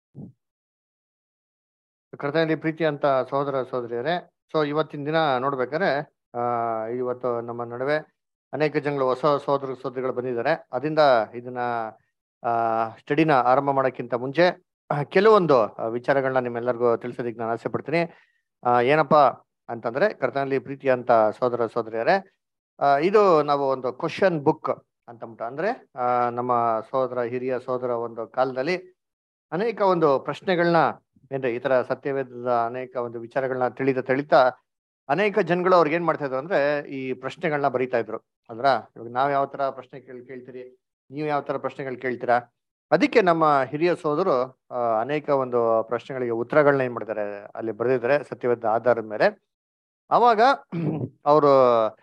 ಕರ್ತನಲ್ಲಿ ಪ್ರೀತಿ ಅಂತ ಸಹೋದರ ಸಹೋದರಿಯರೇ, ಸೊ ಇವತ್ತಿನ ದಿನ ನೋಡ್ಬೇಕಾದ್ರೆ ಇವತ್ತು ನಮ್ಮ ನಡುವೆ ಅನೇಕ ಜನಗಳು ಹೊಸ ಸಹೋದರ ಸಹೋದರಿಗಳು ಬಂದಿದ್ದಾರೆ. ಅದರಿಂದ ಇದನ್ನ ಸ್ಟಡಿನ ಆರಂಭ ಮಾಡೋಕ್ಕಿಂತ ಮುಂಚೆ ಕೆಲವೊಂದು ವಿಚಾರಗಳನ್ನ ನಿಮ್ಮೆಲ್ಲರಿಗೂ ತಿಳಿಸೋದಕ್ಕೆ ನಾನು ಆಸೆ ಪಡ್ತೀನಿ. ಏನಪ್ಪಾ ಅಂತಂದ್ರೆ, ಕರ್ತನಲ್ಲಿ ಪ್ರೀತಿ ಅಂತ ಸಹೋದರ ಸಹೋದರಿಯರೇ, ಇದು ನಾವು ಒಂದು ಕ್ವಶನ್ ಬುಕ್ ಅಂತಂದ್ಬಿಟ್ಟು, ಅಂದ್ರೆ ನಮ್ಮ ಸಹೋದರ ಹಿರಿಯ ಸಹೋದರ ಒಂದು ಕಾಲದಲ್ಲಿ ಅನೇಕ ಒಂದು ಪ್ರಶ್ನೆಗಳನ್ನ, ಏನ್ರಿ ಈ ತರ ಸತ್ಯವೇದದ ಅನೇಕ ಒಂದು ವಿಚಾರಗಳನ್ನ ತಿಳಿತಾ ಅನೇಕ ಜನಗಳು ಅವ್ರಿಗೆ ಏನ್ ಮಾಡ್ತಾ ಇದ್ರು ಅಂದ್ರೆ ಈ ಪ್ರಶ್ನೆಗಳನ್ನ ಬರೀತಾ ಇದ್ರು. ಅಂದ್ರ ಇವಾಗ ನಾವ್ ಯಾವ ತರ ಪ್ರಶ್ನೆ ಕೇಳ್ತೀರಿ, ನೀವು ಯಾವ ತರ ಪ್ರಶ್ನೆಗಳು ಕೇಳ್ತೀರಾ. ಅದಕ್ಕೆ ನಮ್ಮ ಹಿರಿಯ ಸಹೋದರು ಅನೇಕ ಒಂದು ಪ್ರಶ್ನೆಗಳಿಗೆ ಉತ್ತರಗಳನ್ನ ಏನ್ ಮಾಡ್ತಾರೆ ಅಲ್ಲಿ ಬರೆದಿದ್ದಾರೆ ಸತ್ಯವೇದದ ಆಧಾರದ ಮೇಲೆ. ಅವಾಗ ಅವರು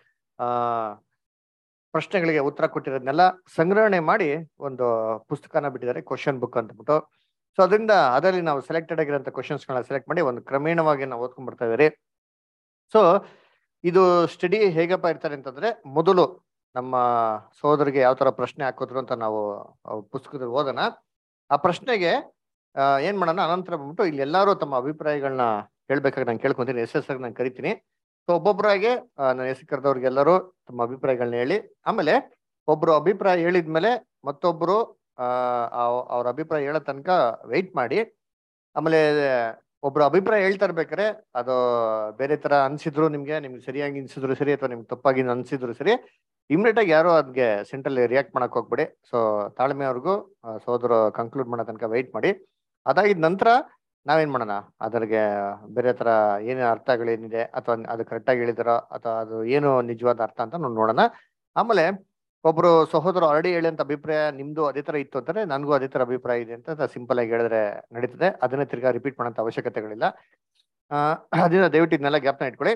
ಪ್ರಶ್ನೆಗಳಿಗೆ ಉತ್ತರ ಕೊಟ್ಟಿರೋದನ್ನೆಲ್ಲ ಸಂಗ್ರಹಣೆ ಮಾಡಿ ಒಂದು ಪುಸ್ತಕನ ಬಿಟ್ಟಿದ್ದಾರೆ, ಕ್ವಶನ್ ಬುಕ್ ಅಂತಬಿಟ್ಟು. ಸೊ ಅದರಿಂದ ಅದರಲ್ಲಿ ನಾವು ಸೆಲೆಕ್ಟೆಡ್ ಆಗಿರೋಂಥ ಕ್ವಶನ್ಸ್ಗಳನ್ನ ಸೆಲೆಕ್ಟ್ ಮಾಡಿ ಒಂದು ಕ್ರಮೇಣವಾಗಿ ನಾವು ಓದ್ಕೊಂಡ್ ಬರ್ತಾ ಇದ್ದೀರಿ. ಸೊ ಇದು ಸ್ಟಡಿ ಹೇಗಪ್ಪ ಇರ್ತಾರೆ ಅಂತಂದ್ರೆ, ಮೊದಲು ನಮ್ಮ ಸಹೋದರಿಗೆ ಯಾವ ತರ ಪ್ರಶ್ನೆ ಹಾಕಿದ್ರು ಅಂತ ನಾವು ಪುಸ್ತಕದಲ್ಲಿ ಓದೋಣ. ಆ ಪ್ರಶ್ನೆಗೆ ಏನ್ ಮಾಡೋಣ, ಅನಂತರ ಬಂದ್ಬಿಟ್ಟು ಇಲ್ಲಿ ಎಲ್ಲರೂ ತಮ್ಮ ಅಭಿಪ್ರಾಯಗಳನ್ನ ಹೇಳ್ಬೇಕಾಗಿ ನಾನು ಕೇಳ್ಕೊಂತೀನಿ. ಎಸ್ ನಾನು ಕರಿತೀನಿ. ಸೊ ಒಬ್ಬೊಬ್ಬರಾಗೆ ನಾನು ಹೆಸರು ಕರೆದವ್ರಿಗೆಲ್ಲರೂ ತಮ್ಮ ಅಭಿಪ್ರಾಯಗಳನ್ನ ಹೇಳಿ, ಆಮೇಲೆ ಒಬ್ರು ಅಭಿಪ್ರಾಯ ಹೇಳಿದ್ಮೇಲೆ ಮತ್ತೊಬ್ರು ಅವ್ರ ಅಭಿಪ್ರಾಯ ಹೇಳೋ ತನಕ ವೆಯ್ಟ್ ಮಾಡಿ, ಆಮೇಲೆ ಒಬ್ರು ಅಭಿಪ್ರಾಯ ಹೇಳ್ತಾ ಇರ್ಬೇಕಾರೆ ಅದು ಬೇರೆ ತರ ಅನ್ಸಿದ್ರು, ನಿಮ್ಗೆ ಸರಿಯಾಗಿ ಅನ್ಸಿದ್ರು ಸರಿ, ಅಥವಾ ನಿಮ್ಗೆ ತಪ್ಪಾಗಿ ಅನ್ಸಿದ್ರು ಸರಿ, ಇಮಿಡಿಯೇಟ್ ಆಗಿ ಯಾರು ಅದ್ಗೆ ಸೆಂಟ್ರಲ್ಲಿ ರಿಯಾಕ್ಟ್ ಮಾಡಕ್ ಹೋಗ್ಬೇಡಿ. ಸೊ ತಾಳ್ಮೆಯವ್ರಿಗೂ ಸಹೋದರ ಕನ್ಕ್ಲೂಡ್ ಮಾಡೋ ತನಕ ವೆಯ್ಟ್ ಮಾಡಿ. ಅದಾಗಿದ ನಂತರ ನಾವೇನ್ ಮಾಡೋಣ, ಅದ್ರಿಗೆ ಬೇರೆ ತರ ಏನೇ ಅರ್ಥಗಳೇನಿದೆ, ಅಥವಾ ಅದು ಕರೆಕ್ಟಾಗಿ ಹೇಳಿದಾರೋ ಅಥವಾ ಅದು ಏನು ನಿಜವಾದ ಅರ್ಥ ಅಂತ ನೋಡೋಣ. ಆಮೇಲೆ ಒಬ್ರು ಸಹೋದರ ಆಲ್ರೆಡಿ ಹೇಳಂತ ಅಭಿಪ್ರಾಯ ನಿಮ್ದು ಅದೇ ತರ ಇತ್ತು ಅಂತಾರೆ, ನನಗೂ ಅದೇ ತರ ಅಭಿಪ್ರಾಯ ಇದೆ ಅಂತ ಸಿಂಪಲ್ ಆಗಿ ಹೇಳಿದ್ರೆ ನಡೀತದೆ. ಅದನ್ನೇ ತಿರ್ಗಾ ರಿಪೀಟ್ ಮಾಡೋಂಥ ಅವಶ್ಯಕತೆಗಳಿಲ್ಲ. ಅದರಿಂದ ದಯವಿಟ್ಟು ಇದನ್ನೆಲ್ಲ ಜ್ಞಾಪನ ಇಟ್ಕೊಳ್ಳಿ.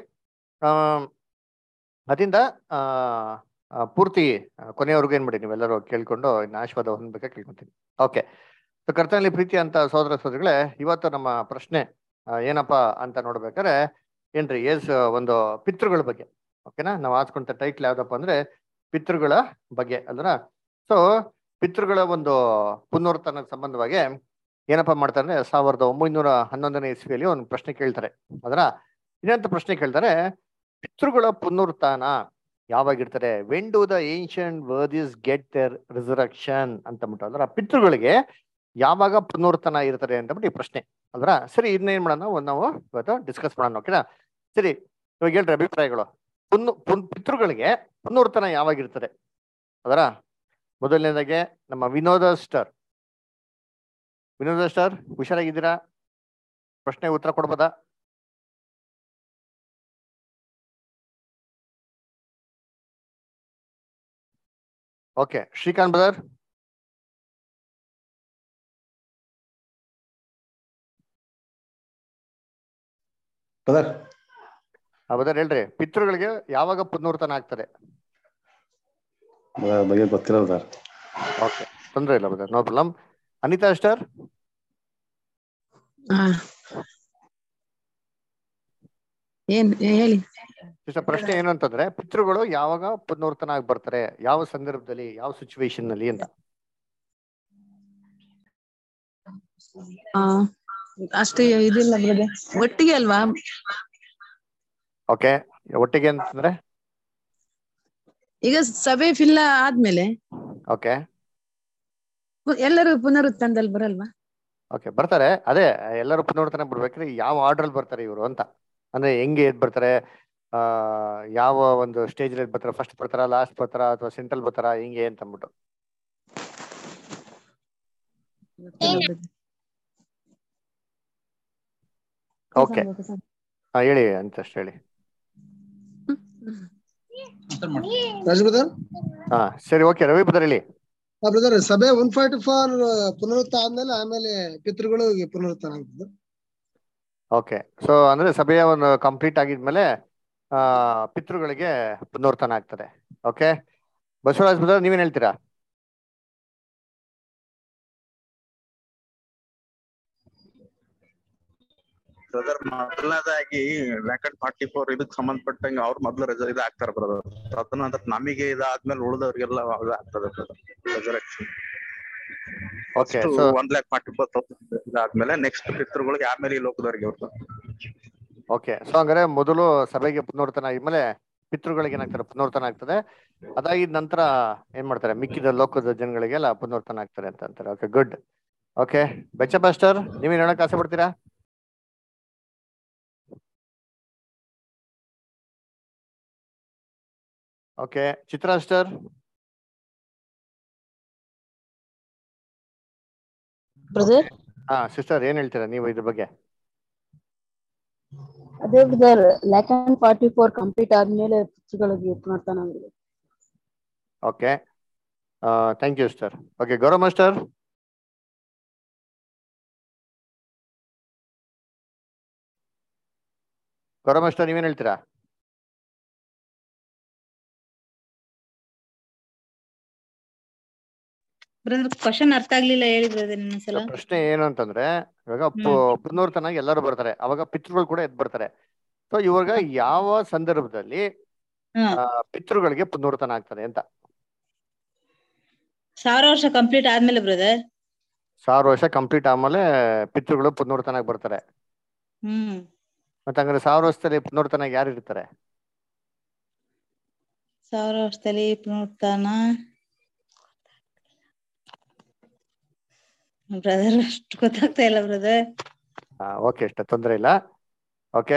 ಅದರಿಂದ ಪೂರ್ತಿ ಕೊನೆಯವರೆಗೂ ಏನ್ ಮಾಡಿ ನೀವೆಲ್ಲರೂ ಕೇಳ್ಕೊಂಡು ಇನ್ನು ಆಶೀರ್ವಾದ ಹೊಂದಬೇಕಾ ಕೇಳ್ಕೊಂತೀನಿ. ಓಕೆ. ಸೊ ಕರ್ತನಲ್ಲಿ ಪ್ರೀತಿ ಅಂತ ಸಹೋದರ ಸಹೋದರಿಗಳೇ, ಇವತ್ತು ನಮ್ಮ ಪ್ರಶ್ನೆ ಏನಪ್ಪಾ ಅಂತ ನೋಡ್ಬೇಕಾದ್ರೆ ಏನ್ರಿ, ಒಂದು ಪಿತೃಗಳ ಬಗ್ಗೆ. ಓಕೆನಾ, ನಾವು ಆಸ್ಕೊಂತ ಟೈಟ್ಲ್ ಯಾವ್ದಪ್ಪ ಅಂದ್ರೆ ಪಿತೃಗಳ ಬಗ್ಗೆ ಅಲ್ರ. ಸೊ ಪಿತೃಗಳ ಒಂದು ಪುನರುತ್ಥಾನದ ಸಂಬಂಧವಾಗಿ ಏನಪ್ಪಾ ಮಾಡ್ತಾರೆ ಅಂದ್ರೆ, 1911ನೇ ಇಸ್ವಿಯಲ್ಲಿ ಒಂದು ಪ್ರಶ್ನೆ ಕೇಳ್ತಾರೆ. ಅದರ ಇನ್ನಂತ ಪ್ರಶ್ನೆ ಕೇಳ್ತಾರೆ, ಪಿತೃಗಳ ಪುನರುತ್ಥಾನ ಯಾವಾಗಿರ್ತಾರೆ, when do the ancient worthies get their resurrection ಅಂತಂದ್ಬಿಟ್ಟು. ಅಲ್ರ ಪಿತೃಗಳಿಗೆ ಯಾವಾಗ ಪುನರುತ್ಥಾನ ಇರ್ತಾರೆ ಅಂತಬಿಟ್ಟು ಈ ಪ್ರಶ್ನೆ ಅಲ್ರ. ಸರಿ, ಇದನ್ನ ಏನ್ ಮಾಡೋಣ, ನಾವು ಇವತ್ತು ಡಿಸ್ಕಸ್ ಮಾಡೋಣ. ಓಕೆನಾ. ಸರಿ, ಇವಾಗ ಹೇಳ್ರಿ ಅಭಿಪ್ರಾಯಗಳು. ಪಿತೃಗಳಿಗೆ ಪುನರುತ್ಥಾನ ಯಾವಾಗಿರ್ತದೆ ಅದರ. ಮೊದಲನೇದಾಗೆ ನಮ್ಮ ವಿನೋದ ಸ್ಟಾರ್ ಹುಷಾರಾಗಿದ್ದೀರಾ? ಪ್ರಶ್ನೆಗೆ ಉತ್ತರ ಕೊಡ್ಬೋದಾ? ಓಕೆ. ಶ್ರೀಕಾಂತ್ ಬ್ರದರ್? ಬ್ರದರ್ ಹೇಳ್ರಿ, ಪಿತೃಗಳಿಗೆ ಯಾವಾಗ ಪುನರುತ್ಥಾನ ಆಗ್ತದೆ? ಗೊತ್ತಿಲ್ಲ ಸರ್. ಓಕೆ, ತೊಂದರೆ ಇಲ್ಲ brother, no problem. Anita star? ಹೇಳಿ. ಪ್ರಶ್ನೆ ಏನು ಅಂತಂದ್ರೆ, ಪಿತೃಗಳು ಯಾವಾಗ ಪುನರುತ್ಥಾನ ಆಗಿ ಬರ್ತಾರೆ, ಯಾವ ಸಂದರ್ಭದಲ್ಲಿ, ಯಾವ ಸಿಚುವೇಶನ್ ನಲ್ಲಿ ಅಂತ. ಅಷ್ಟೇ ಇದಿಲ್ಲ ಬ್ರದರ್, ಒಟ್ಟಿಗೆ ಅಲ್ವಾ? ಓಕೆ, ಒಟ್ಟಿಗೆ ಅಂತಂದ್ರೆ ಈಗ ಸಭೆ ಫಿಲ್ಲ ಆದ್ಮೇಲೆ ಓಕೆ ಎಲ್ಲರೂ ಪುನರುತ್ಥಾನದಲ್ಲಿ ಬರಲ್ವಾ? ಓಕೆ, ಬರ್ತಾರೆ. ಅದೇ ಎಲ್ಲರೂ ಪುನರುತ್ಥಾನ ಬರ್ಬೇಕ್ರಿ, ಯಾವ ಆರ್ಡರ್ ಅಲ್ಲಿ ಬರ್ತಾರೆ ಇವರು ಅಂತ. ಅಂದ್ರೆ ಹೆಂಗೆ ಎದ್ ಬರ್ತಾರೆ, ಯಾವ ಒಂದು ಸ್ಟೇಜ್ ಅಲ್ಲಿ ಬರ್ತಾರೆ, ಫಸ್ಟ್ ಬರ್ತಾರ, ಲಾಸ್ಟ್ ಬರ್ತಾರ, ಅಥವಾ ಸೆಂಟ್ರಲ್ ಬರ್ತಾರ, ಹಿಂಗೆ ಅಂತ ಅಂದ್ಬಿಟ್ಟು. ಓಕೆ, ಹೇಳಿ ಅಂತ ಅಷ್ಟು ಹೇಳಿ. ಸರಿ, ಓಕೆ. ರವಿ ಬ್ರದರ್ ಹೇಳಿ. ಬ್ರದರ್, ಸಭೆ 144 ಪುನರುತ್ಥಾನ ಆದ್ಮೇಲೆ ಆಮೇಲೆ ಪಿತೃಗಳು ಪುನರುತ್ಥಾನ ಆಗ್ತದೆ. ಓಕೆ, ಸೊ ಅಂದ್ರೆ ಸಭೆಯ ಒಂದು ಕಂಪ್ಲೀಟ್ ಆಗಿದ್ಮೇಲೆ ಪಿತೃಗಳಿಗೆ ಪುನರುತ್ಥಾನ ಆಗ್ತದೆ. ಓಕೆ, ಬಸವರಾಜ್ ಬ್ರದರ್ ನೀವೇನ್ ಹೇಳ್ತೀರಾ? ಬ್ರದರ್, ಮೊದಲನೇದಾಗಿ ರೆಕಾರ್ಡ್ 44 ಇದಕ್ ಸಂಬಂಧಪಟ್ಟಂಗ ಅವ್ರ ಮೊದ್ಲು ಇದು ಆಗ್ತಾರ ಬ್ರದರ್. ಅದನ್ನ ನಮಗೆ ಇದಾದ್ಮೇಲೆ ಉಳಿದವ್ರಿಗೆಲ್ಲ ಆಗ್ತದೆ brother resurrection. Okay first so 1,40,000 ಇದಾದ್ಮೇಲೆ ನೆಕ್ಸ್ಟ್ ಪಿತೃಗಳಿಗೆ ಆಮೇಲೆ ಈ ಲೋಕದವರಿಗೆ ಇವ್ರು. ಓಕೆ ಸೊ ಹಂಗಾರೆ ಮೊದಲು ಸಭೆಗೆ ಪುನರ್ತನ ಆದ್ಮೇಲೆ ಪಿತೃಗಳಿಗೆ ಏನಾಗ್ತಾರೆ ಪುನರ್ತನ ಆಗ್ತದೆ. ಅದಾಗಿದ ನಂತರ ಏನ್ ಮಾಡ್ತಾರೆ ಮಿಕ್ಕಿದ ಲೋಕದ ಜನಗಳಿಗೆಲ್ಲ ಪುನರ್ತನ ಆಗ್ತಾರೆ ಅಂತ ಅಂತಾರೆ. Okay good. ಓಕೆ ಬೆಚ್ಚ ಪಾಸ್ಟರ್ ನೀವೇನ್ ಹೇಳಕ್ ಆಸೆ ಪಡ್ತೀರಾ? Okay Chitra sister. ಬ್ರದರ್ ಹಾ ಸಿಸ್ಟರ್ ಏನ್ ಹೇಳ್ತೀರಾ ನೀವು ಇದ್ರ ಬಗ್ಗೆ? ಅದೇ ಬ್ರದರ್ 1144 ಕಂಪ್ಲೀಟ್ ಆದ್ಮೇಲೆ ಪಿತೃಗಳಿಗೆ ಪುನರ್ತನ ಆಗಿದೆ. Okay thank you sister. Okay Gaurav master. Gaurav master ನೀವೇನ್ ಹೇಳ್ತೀರಾ? ಬ್ರದರ್ ಕ್ವಶನ್ ಅರ್ಥ ಆಗ್ಲಿಲ್ಲ, ಹೇಳಿ ಬ್ರದರ್ ಇನ್ನೊಂದ್ಸಲ. ಪ್ರಶ್ನೆ ಏನು ಅಂತಂದ್ರೆ ಇವಾಗ ಪುನರ್ತನಾಗಿ ಎಲ್ಲರೂ ಬರ್ತಾರೆ, ಅವಾಗ ಪಿತೃಗಳು ಕೂಡ ಎದ್ದು ಬರ್ತಾರೆ. ಸೊ ಇವಾಗ ಯಾವ ಸಂದರ್ಭದಲ್ಲಿ ಪಿತೃಗಳಿಗೆ ಪುನರ್ತನ ಆಗ್ತದೆ ಅಂತ? 1000 ವರ್ಷ ಕಂಪ್ಲೀಟ್ ಆದ್ಮೇಲೆ ಬ್ರದರ್. 1000 ವರ್ಷ ಕಂಪ್ಲೀಟ್ ಆದ್ಮೇಲೆ ಪಿತೃಗಳು ಪುನರ್ತನಾಗಿ ಬರ್ತಾರೆ. ಮತ್ತೆ ಹಂಗಾರೆ 1000 ವರ್ಷದಲ್ಲಿ ಪುನರ್ತನಾಗಿ ಯಾರು ಇರ್ತಾರೆ? 1000 ವರ್ಷದಲ್ಲಿ ಪುನರುತ್ಥಾನ ಬ್ರದರ್ ಅಷ್ಟು ಗೊತ್ತಾಗ್ತಾ ಇಲ್ಲ ಬ್ರದರ್. ಓಕೆ ಇಷ್ಟ ತೊಂದರೆ ಇಲ್ಲ. ಓಕೆ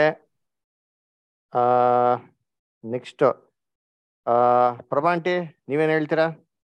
ನೆಕ್ಸ್ಟ್ ಪ್ರಭಾ ಆಂಟಿ ನೀವೇನ್ ಹೇಳ್ತೀರಾ?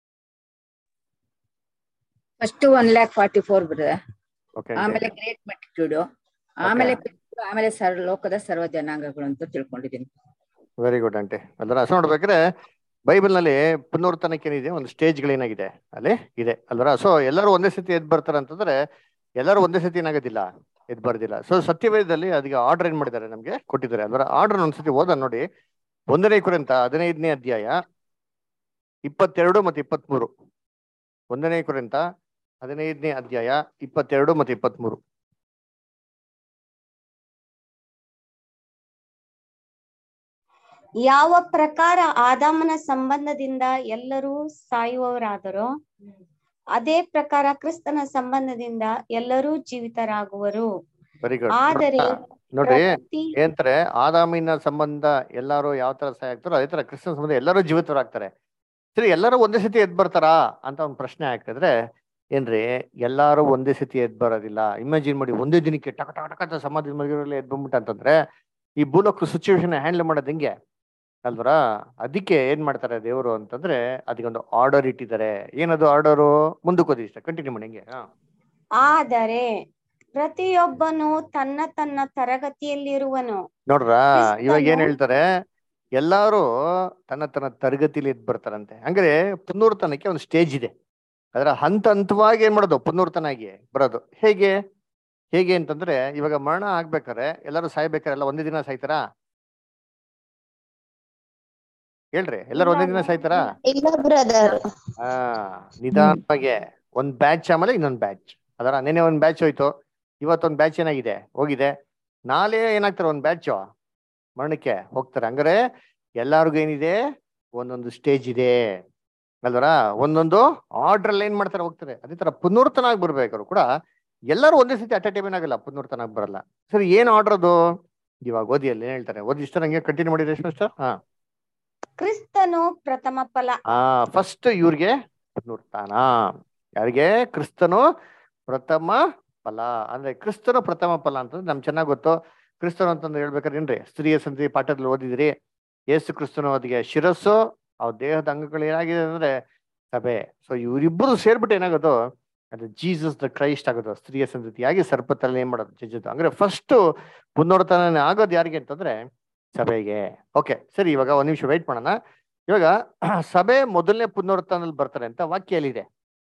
ಫಸ್ಟ್ 1,44,000 ಬ್ರದರ್, ಓಕೆ ಆಮೇಲೆ ಗ್ರೇಟ್ ಮಲ್ಟಿಟ್ಯೂಡ್, ಆಮೇಲೆ ಆಮೇಲೆ ಲೋಕದ ಸರ್ವ ಜನಾಂಗಗಳು ಅಂತ ತಿಳ್ಕೊಂಡಿದ್ದೀನಿ. Very good aunty. ಅಲ್ವರ ಸೊ ನೋಡ್ಬೇಕ್ರೆ ಬೈಬಲ್ ನಲ್ಲಿ ಪುನರ್ತನಕ್ಕೆ ಏನಿದೆ ಒಂದು ಸ್ಟೇಜ್ಗಳೇನಾಗಿದೆ ಅಲ್ಲಿ ಇದೆ ಅಲ್ವರ. ಸೊ ಎಲ್ಲರೂ ಒಂದೇ ಸತಿ ಎದ್ದು ಬರ್ತಾರೆ ಅಂತಂದ್ರೆ ಎಲ್ಲರೂ ಒಂದೇ ಸತಿ ಏನಾಗೋದಿಲ್ಲ, ಎದ್ದು ಬರ್ದಿಲ್ಲ. ಸೊ ಸತ್ಯವೇದದಲ್ಲಿ ಅದಕ್ಕೆ ಆರ್ಡರ್ ಏನ್ ಮಾಡಿದ್ದಾರೆ ನಮ್ಗೆ ಕೊಟ್ಟಿದ್ದಾರೆ ಅಲ್ವರ. ಆರ್ಡರ್ ಒಂದ್ಸತಿ ಓದ ನೋಡಿ. 1 ಕೊರಿಂಥ 15ನೇ ಅಧ್ಯಾಯ 22 ಮತ್ತು 23. 1 ಕೊರಿಂಥ 15ನೇ ಅಧ್ಯಾಯ 22 ಮತ್ತು 23. ಯಾವ ಪ್ರಕಾರ ಆದಾಮನ ಸಂಬಂಧದಿಂದ ಎಲ್ಲರೂ ಸಾಯುವವರಾದರೋ ಅದೇ ಪ್ರಕಾರ ಕ್ರಿಸ್ತನ ಸಂಬಂಧದಿಂದ ಎಲ್ಲರೂ ಜೀವಿತರಾಗುವರು. Very good. ಆದರೆ ನೋಡ್ರಿ ಏನಂತಾರೆ, ಆದಾಮಿನ ಸಂಬಂಧ ಎಲ್ಲಾರು ಯಾವ ತರ ಸಹಾಯ ಆಗ್ತಾರೋ ಅದೇ ತರ ಕ್ರಿಸ್ತನ ಸಂಬಂಧ ಎಲ್ಲರೂ ಜೀವಿತರಾಗ್ತಾರೆ. ಸರಿ, ಎಲ್ಲರೂ ಒಂದೇ ಸತಿ ಎದ್ದು ಬರ್ತಾರಾ ಅಂತ ಒಂದು ಪ್ರಶ್ನೆ ಆಗ್ತಿದ್ರೆ ಏನ್ರಿ, ಎಲ್ಲಾರು ಒಂದೇ ಸತಿ ಎದ್ದು ಬರೋದಿಲ್ಲ. ಇಮ್ಯಾಜಿನ್ ಮಾಡಿ, ಒಂದೇ ದಿನಕ್ಕೆ ಟಕ ಟಕ ಟಕ ಅಂತ ಸಮಾಧಿ ಮಗಿರಲ್ಲಿ ಎದ್ದು ಬಂದ್ಬಿಟ್ಟ ಅಂತಂದ್ರೆ ಈ ಭೂಲೋಕ ಸಿಚುವೇಶನ್ ಹ್ಯಾಂಡಲ್ ಮಾಡೋದು ಹೆಂಗೆ ಅಲ್ವರ. ಅದಕ್ಕೆ ಏನ್ ಮಾಡ್ತಾರೆ ದೇವರು ಅಂತಂದ್ರೆ ಅದಕ್ಕೆ ಒಂದು ಆರ್ಡರ್ ಇಟ್ಟಿದ್ದಾರೆ. ಏನದು ಆರ್ಡರು? ಮುಂದಕ್ಕೆ ಓದಿ ಇಷ್ಟ, ಕಂಟಿನ್ಯೂ ಮಾಡಿ ಹೆಂಗೆ. ಆದರೆ ಪ್ರತಿಯೊಬ್ಬನು ತನ್ನ ತನ್ನ ತರಗತಿಯಲ್ಲಿರುವನು. ನೋಡ್ರ ಇವಾಗ ಏನ್ ಹೇಳ್ತಾರೆ, ಎಲ್ಲಾರು ತನ್ನ ತನ್ನ ತರಗತಿಲಿ ಎದ್ದು ಬರ್ತಾರಂತೆ. ಹಂಗಾರೆ ಪುನರ್ತನಕ್ಕೆ ಒಂದು ಸ್ಟೇಜ್ ಇದೆ. ಅದರ ಹಂತ ಹಂತವಾಗಿ ಏನ್ ಮಾಡೋದು ಪುನರ್ತನಾಗಿ ಬರೋದು. ಹೇಗೆ ಹೇಗೆ ಅಂತಂದ್ರೆ ಇವಾಗ ಮರಣ ಆಗ್ಬೇಕಾರೆ ಎಲ್ಲರೂ ಸಾಯ್ಬೇಕಾರೆ ಎಲ್ಲ ಒಂದೇ ದಿನ ಸಾಯ್ತಾರಾ? ಹೇಳ್ರಿ, ಎಲ್ಲರೂ ಒಂದೇ ದಿನ ಸಾಯ್ತಾರಾ? ಇಲ್ಲ ಬ್ರದರ್. ನಿಧಾನವಾಗಿ ಒಂದ್ ಬ್ಯಾಚ್ ಆಮೇಲೆ ಇನ್ನೊಂದ್ ಬ್ಯಾಚ್. ಅದರ ನೆನೆ ಒಂದ್ ಬ್ಯಾಚ್ ಹೋಯ್ತು, ಇವತ್ತೊಂದ್ ಬ್ಯಾಚ್ ಏನಾಗಿದೆ ಹೋಗಿದೆ, ನಾಳೆ ಏನಾಗ್ತಾರೆ ಒಂದ್ ಬ್ಯಾಚ್ ಮರಣಕ್ಕೆ ಹೋಗ್ತಾರೆ. ಹಂಗಾರೆ ಎಲ್ಲಾರ್ಗು ಏನಿದೆ ಒಂದೊಂದು ಸ್ಟೇಜ್ ಇದೆ ಅಲ್ವರ. ಒಂದೊಂದು ಆರ್ಡರ್ ಅಲ್ಲಿ ಏನ್ ಮಾಡ್ತಾರೆ ಹೋಗ್ತಾರೆ. ಅದೇ ತರ ಪುನರ್ತನಾಗಿ ಬರ್ಬೇಕಾದ್ರು ಕೂಡ ಎಲ್ಲರೂ ಒಂದೇ ಸತಿ ಅಟ್ ಎ ಟೈಮ್ ಏನಾಗಲ್ಲ, ಪುನರ್ತನಾಗಿ ಬರಲ್ಲ. ಸರಿ, ಏನ್ ಆರ್ಡರ್ ಅದು? ಇವಾಗ ಓದಿಯಲ್ಲಿ ಏನ್ ಹೇಳ್ತಾರೆ, ಓದಿ ಇಷ್ಟ ನಂಗೆ ಕಂಟಿನ್ಯೂ ಮಾಡಿ ರೇಷ್ಮೆ ಸರ್. ಕ್ರಿಸ್ತನು ಪ್ರಥಮ ಫಲ. ಫಸ್ಟ್ ಇವ್ರಿಗೆ ಪುನರುತ್ಥಾನ. ಯಾರಿಗೆ? ಕ್ರಿಸ್ತನು ಪ್ರಥಮ ಫಲ. ಅಂದ್ರೆ ಕ್ರಿಸ್ತನು ಪ್ರಥಮ ಫಲ ಅಂತಂದ್ರೆ ನಮ್ಗೆ ಚೆನ್ನಾಗ್ ಗೊತ್ತು. ಕ್ರಿಸ್ತನು ಅಂತಂದ್ರೆ ಹೇಳ್ಬೇಕಾದ್ರೆ ಏನ್ರಿ, ಸ್ತ್ರೀಯ ಸಂತಿ ಪಾಠದಲ್ಲಿ ಓದಿದ್ರಿ. ಯೇಸು ಕ್ರಿಸ್ತನು ಅದಕ್ಕೆ ಶಿರಸ್ಸು, ಅವ್ರ ದೇಹದ ಅಂಗಗಳು ಏನಾಗಿದೆ ಅಂದ್ರೆ ಸಭೆ. ಸೊ ಇವರಿಬ್ಬರು ಸೇರ್ಬಿಟ್ಟು ಏನಾಗೋದು, ಅದು ಜೀಸಸ್ ದ ಕ್ರೈಸ್ಟ್ ಆಗೋದು. ಸ್ತ್ರೀಯ ಸಂತತಿಯಾಗಿ ಸರ್ಪತಲ್ಲಿ ಏನ್ ಮಾಡೋದು, ಜಜ್ಜೋದು. ಅಂದ್ರೆ ಫಸ್ಟ್ ಪುನರುತ್ಥಾನ ಆಗೋದು ಯಾರಿಗೆ ಅಂತಂದ್ರೆ ಸಭೆಗೆ. ಓಕೆ ಸರಿ, ಇವಾಗ ಒಂದ್ ನಿಮಿಷ ವೆಯ್ಟ್ ಮಾಡೋಣ. ಇವಾಗ ಸಭೆ ಮೊದಲನೇ ಪುನರುತ್ಥಾನದಲ್ಲಿ ಬರ್ತಾರೆ ಅಂತ ವಾಕ್ಯಲ್ಲಿದೆ.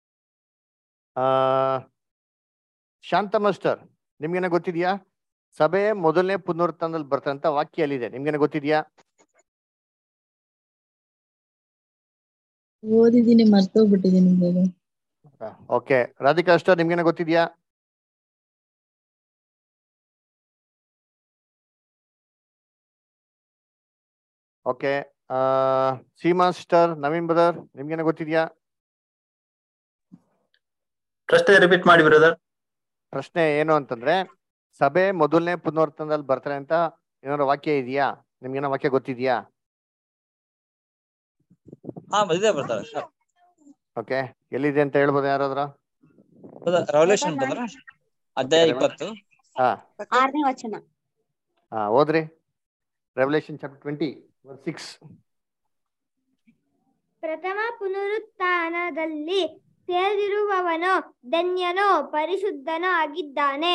ಶಾಂತ ಮಾಸ್ಟರ್ ನಿಮ್ಗೇನ ಗೊತ್ತಿದ್ಯಾ? ಸಭೆ ಮೊದಲನೇ ಪುನರುತ್ಥಾನದಲ್ಲಿ ಬರ್ತಾರೆ ಅಂತ ವಾಕ್ಯಲ್ಲಿದೆ, ನಿಮ್ಗೇನ ಗೊತ್ತಿದ್ಯಾ? ಓದಿದ್ದೀನಿ, ಮರ್ತೋಗ್ಬಿಟ್ಟಿದ್ದೀನಿ. ಓಕೆ, ರಾಧಿಕಾ ಅಷ್ಟರ್ ನಿಮ್ಗೇನ ಗೊತ್ತಿದ್ಯಾ? Okay, Seema sister, Naveen brother ನಿಮ್ಗೇನ ಗೊತ್ತಿದ್ಯಾ? ಪ್ರಶ್ನೆ ರಿಪೀಟ್ ಮಾಡಿ ಬ್ರದರ್. ಪ್ರಶ್ನೆ ಏನು ಅಂತಂದ್ರೆ, ಸಭೆ ಮೊದಲನೇ ಪುನರುತ್ಥಾನದಲ್ಲಿ ಬರ್ತಾರೆ ಅಂತ ಏನಾದ್ರು ವಾಕ್ಯ ಇದೆಯಾ? ನಿಮ್ಗೇನೋ ವಾಕ್ಯ ಗೊತ್ತಿದ್ಯಾ? ಹಾ ಇದೆ ಬ್ರದರ್. ಓಕೆ, ಎಲ್ಲಿದೆ ಅಂತ ಹೇಳ್ಬೋದು ಯಾರಾದ್ರೂ? ರೆವಲ್ಯೂಷನ್ ಬ್ರದರ್, ಅಧ್ಯಾಯ 20. ಹಾ 6ನೇ ವಚನ. ಓದ್ರಿ. Revolution chapter 20 verse 6. ಪ್ರಥಮ ಪುನರುತ್ಥಾನದಲ್ಲಿ ಸೇರಿರುವವನು ಧನ್ಯನೋ ಪರಿಶುದ್ಧನೋ ಆಗಿದ್ದಾನೆ.